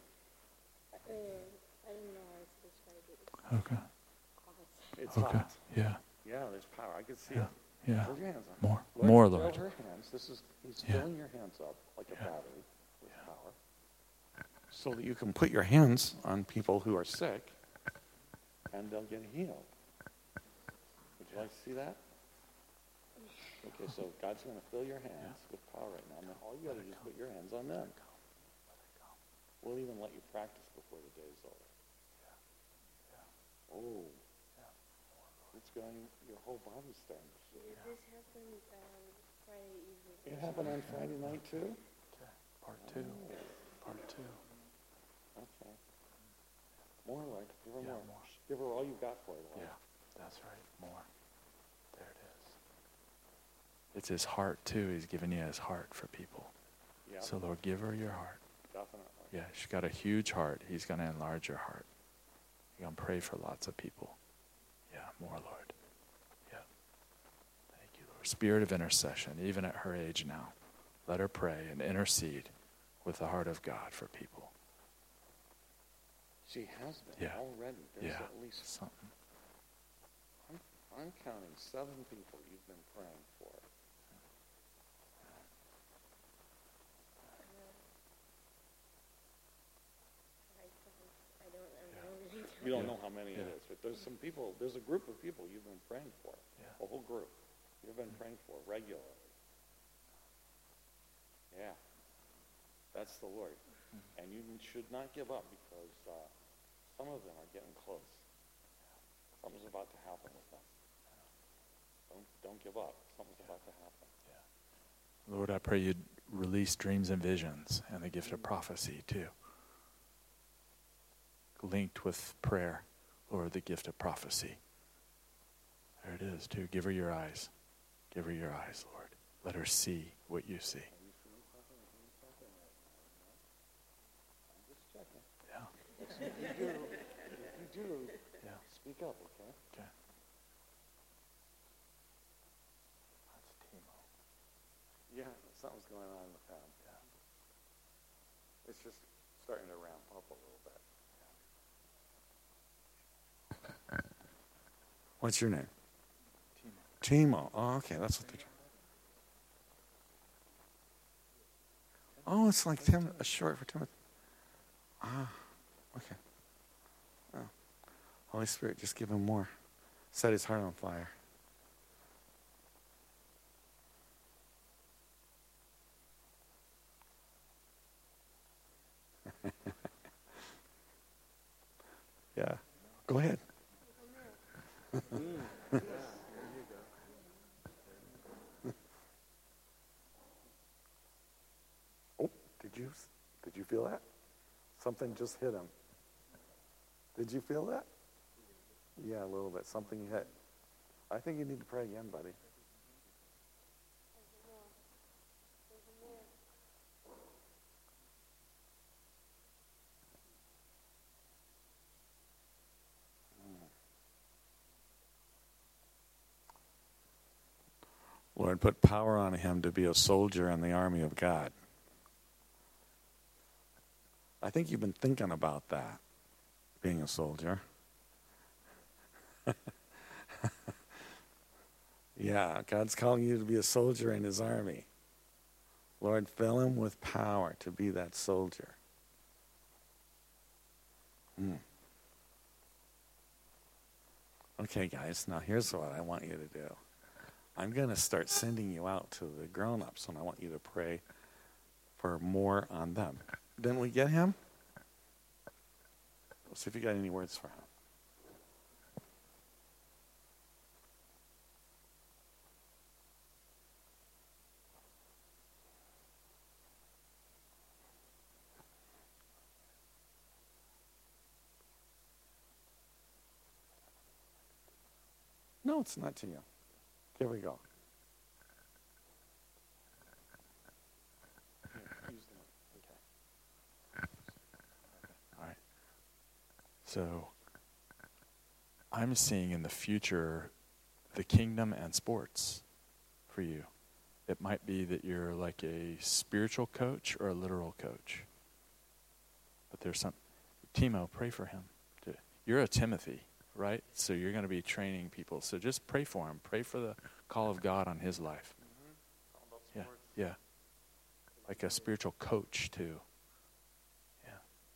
Okay. It's Okay. hot. Yeah. Yeah, there's power. I can see Yeah. it. Yeah. Hold your hands up. More. Lord, More, fill Lord. her hands. He's Yeah. filling your hands up like a battery with power, so that you can put your hands on people who are sick, and they'll get healed. Would you like to see that? Okay, so God's going to fill your hands with power right now. Now all you got to do is put your hands on them. We'll even let you practice before the day's over. Oh. It's going, your whole body's starting to shake. This happened Friday evening. It happened on Friday night too? Okay. Part 2. Part 2. Okay. More, Lord. Give her Yeah, more. more. Give her all you've got for her, Lord. Yeah, that's right. More. There it is. It's his heart, too. He's giving you his heart for people. Yeah. So, Lord, give her your heart. Definitely. Yeah, she's got a huge heart. He's going to enlarge your heart. You're going to pray for lots of people. Yeah, more, Lord. Yeah. Thank you, Lord. Spirit of intercession, even at her age now. Let her pray and intercede with the heart of God for people. She has been already. There's Yeah. at least something. I'm counting 7 people you've been praying for. You don't know how many it is, but there's some people, there's a group of people you've been praying for, a whole group you've been praying for regularly. Yeah, that's the Lord. And you should not give up because some of them are getting close. Something's about to happen with them. Don't give up. Something's about to happen. Lord, I pray you'd release dreams and visions and the gift of prophecy, too. Linked with prayer, Lord, the gift of prophecy. There it is, too. Give her your eyes. Give her your eyes, Lord. Let her see what you see. Yeah. If you do, speak up, okay? Okay. Yeah, something's going on with them. Yeah. It's just starting to ramp up a little bit. What's your name? Timo. Oh, okay, that's what they're trying. Oh, it's like a short for Timothy. Ah, okay. Oh. Holy Spirit, just give him more. Set his heart on fire. Yeah. Go ahead. Oh, did you feel that? Something just hit him. Did you feel that? Yeah, a little bit. Something hit. I think you need to pray again, buddy. Lord, put power on him to be a soldier in the army of God. I think you've been thinking about that, being a soldier. Yeah, God's calling you to be a soldier in his army. Lord, fill him with power to be that soldier. Okay, guys, now here's what I want you to do. I'm going to start sending you out to the grown-ups, and I want you to pray for more on them. Didn't we get him? Let's see if you got any words for him. No, it's not to you. Here we go. All right. So I'm seeing in the future the kingdom and sports for you. It might be that you're like a spiritual coach or a literal coach. But there's some... Timo, pray for him. You're a Timothy, right? So you're going to be training people. So just pray for him. Pray for the call of God on his life. Yeah, yeah. Like a spiritual coach, too. Yeah.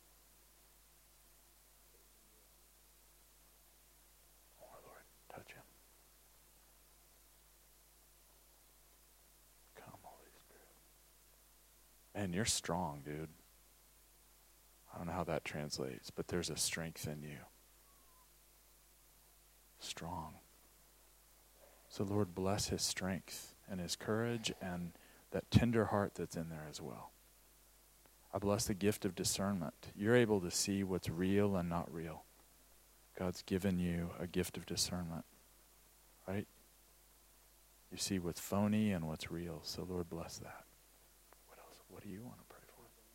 Oh, Lord, touch him. Come, Holy Spirit. Man, you're strong, dude. I don't know how that translates, but there's a strength in you. Strong. So Lord, bless his strength and his courage and that tender heart that's in there as well. I bless the gift of discernment. You're able to see what's real and not real. God's given you a gift of discernment, right? You see what's phony and what's real. So Lord, bless that. What else? What do you want to pray for?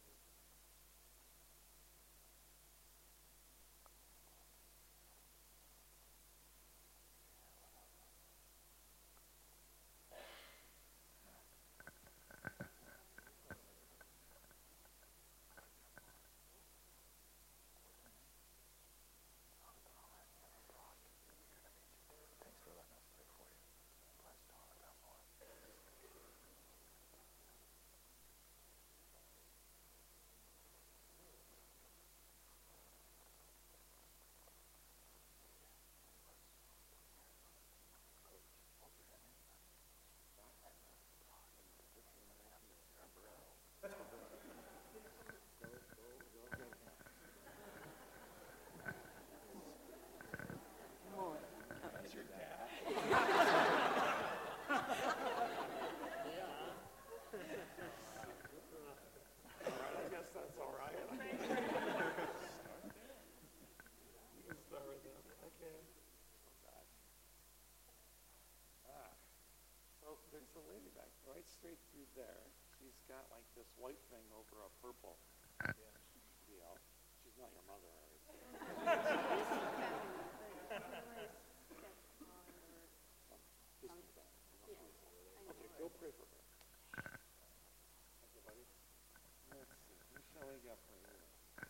There's a lady back right straight through there. She's got like this white thing over a purple deal. She's not your mother, are you? Okay, go pray for her. Okay, buddy. Let's see. Who shall we get for you?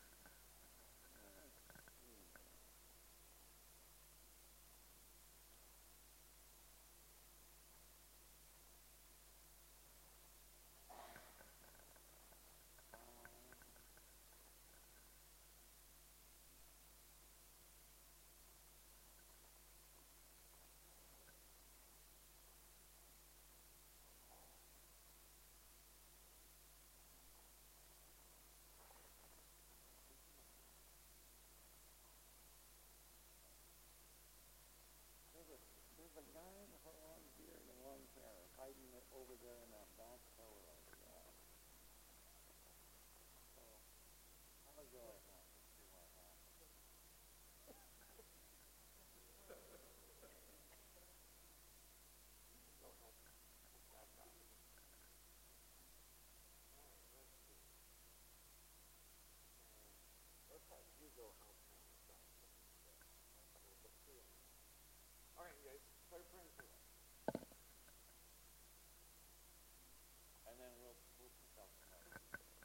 There's a guy with a long beard and long hair hiding it over there in that back cellar over there. So, I'll go at that and see what happens. Go help that guy. Let's see. Let's have you go help him with that. All right, guys, start praying for them. And then we'll pick up some others.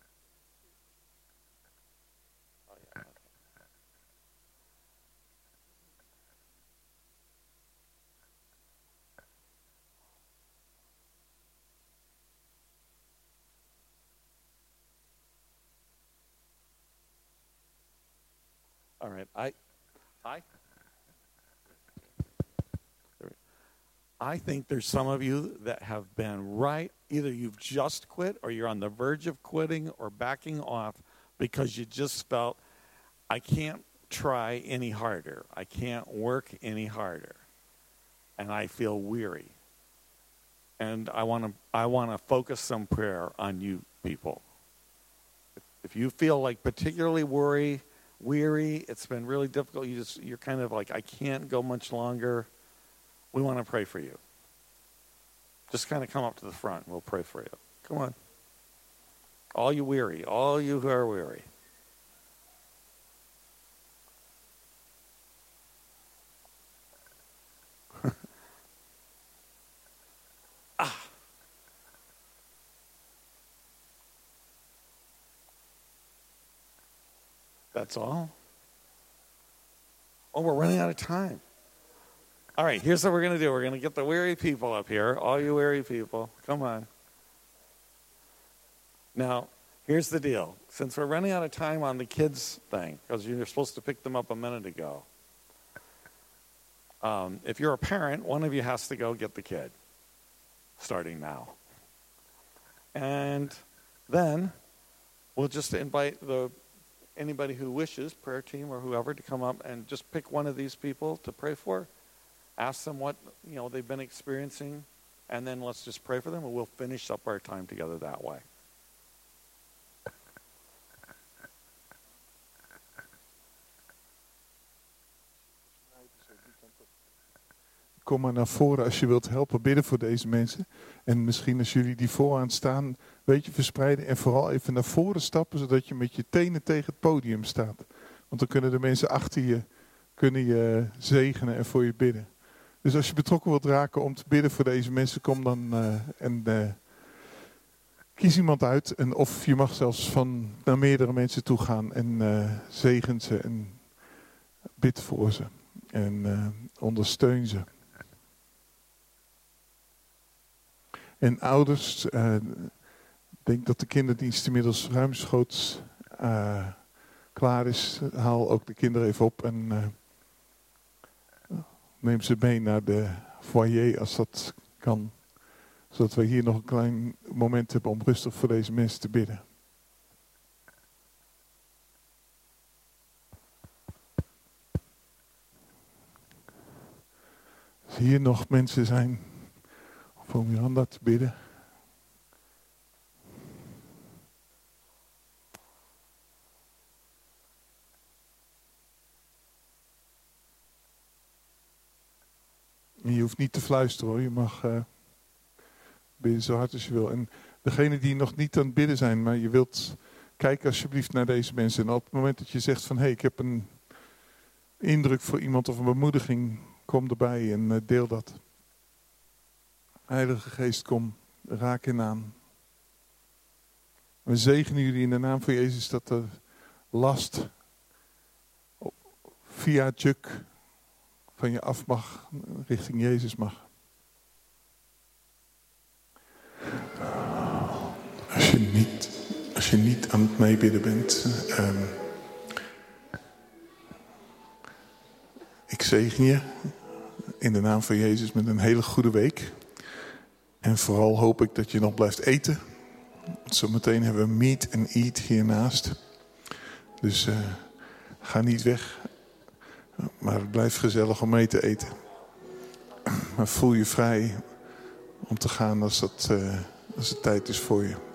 Oh, yeah, okay. All right, I think there's some of you that have been either you've just quit or you're on the verge of quitting or backing off because you just felt, I can't try any harder. I can't work any harder. And I feel weary. And I want to focus some prayer on you people. If you feel like particularly weary, it's been really difficult, you're kind of like, I can't go much longer. we want to pray for you. Just kind of come up to the front and we'll pray for you. Come on. All you weary, all you who are weary. That's all? Oh, we're running out of time. All right, here's what we're going to do. We're going to get the weary people up here. All you weary people, come on. Now, here's the deal. Since we're running out of time on the kids thing, because you were supposed to pick them up a minute ago, if you're a parent, one of you has to go get the kid, starting now. And then we'll just invite anybody who wishes, prayer team or whoever, to come up and just pick one of these people to pray for. Ask them what they've been experiencing, and then let's just pray for them, and we'll finish up our time together that way. Kom maar naar voren als je wilt helpen bidden voor deze mensen. En misschien als jullie die vooraan staan, een beetje verspreiden. En vooral even naar voren stappen, zodat je met je tenen tegen het podium staat. Want dan kunnen de mensen achter je zegenen en voor je bidden. Dus als je betrokken wilt raken om te bidden voor deze mensen, kom dan en kies iemand uit. En of je mag zelfs naar meerdere mensen toe gaan en zegen ze en bid voor ze. En ondersteun ze. En ouders, denk dat de kinderdienst inmiddels ruimschoots klaar is. Haal ook de kinderen even op en neem ze mee naar de foyer als dat kan. Zodat we hier nog een klein moment hebben om rustig voor deze mensen te bidden. Als hier nog mensen zijn voor Miranda te bidden. En je hoeft niet te fluisteren hoor, je mag bidden zo hard als je wil. En degene die nog niet aan het bidden zijn, maar je wilt, kijk alsjeblieft naar deze mensen. En op het moment dat je zegt van, ik heb een indruk voor iemand of een bemoediging, kom erbij en deel dat. Heilige Geest, kom, raak hen aan. We zegenen jullie in de naam van Jezus dat de last via het juk van je af mag, richting Jezus mag. Als je niet aan het meebidden bent, ik zegen je in de naam van Jezus met een hele goede week. En vooral hoop ik dat je nog blijft eten. Zometeen hebben we meet and eat hiernaast. Dus ga niet weg. Maar het blijft gezellig om mee te eten. Maar voel je vrij om te gaan als het tijd is voor je.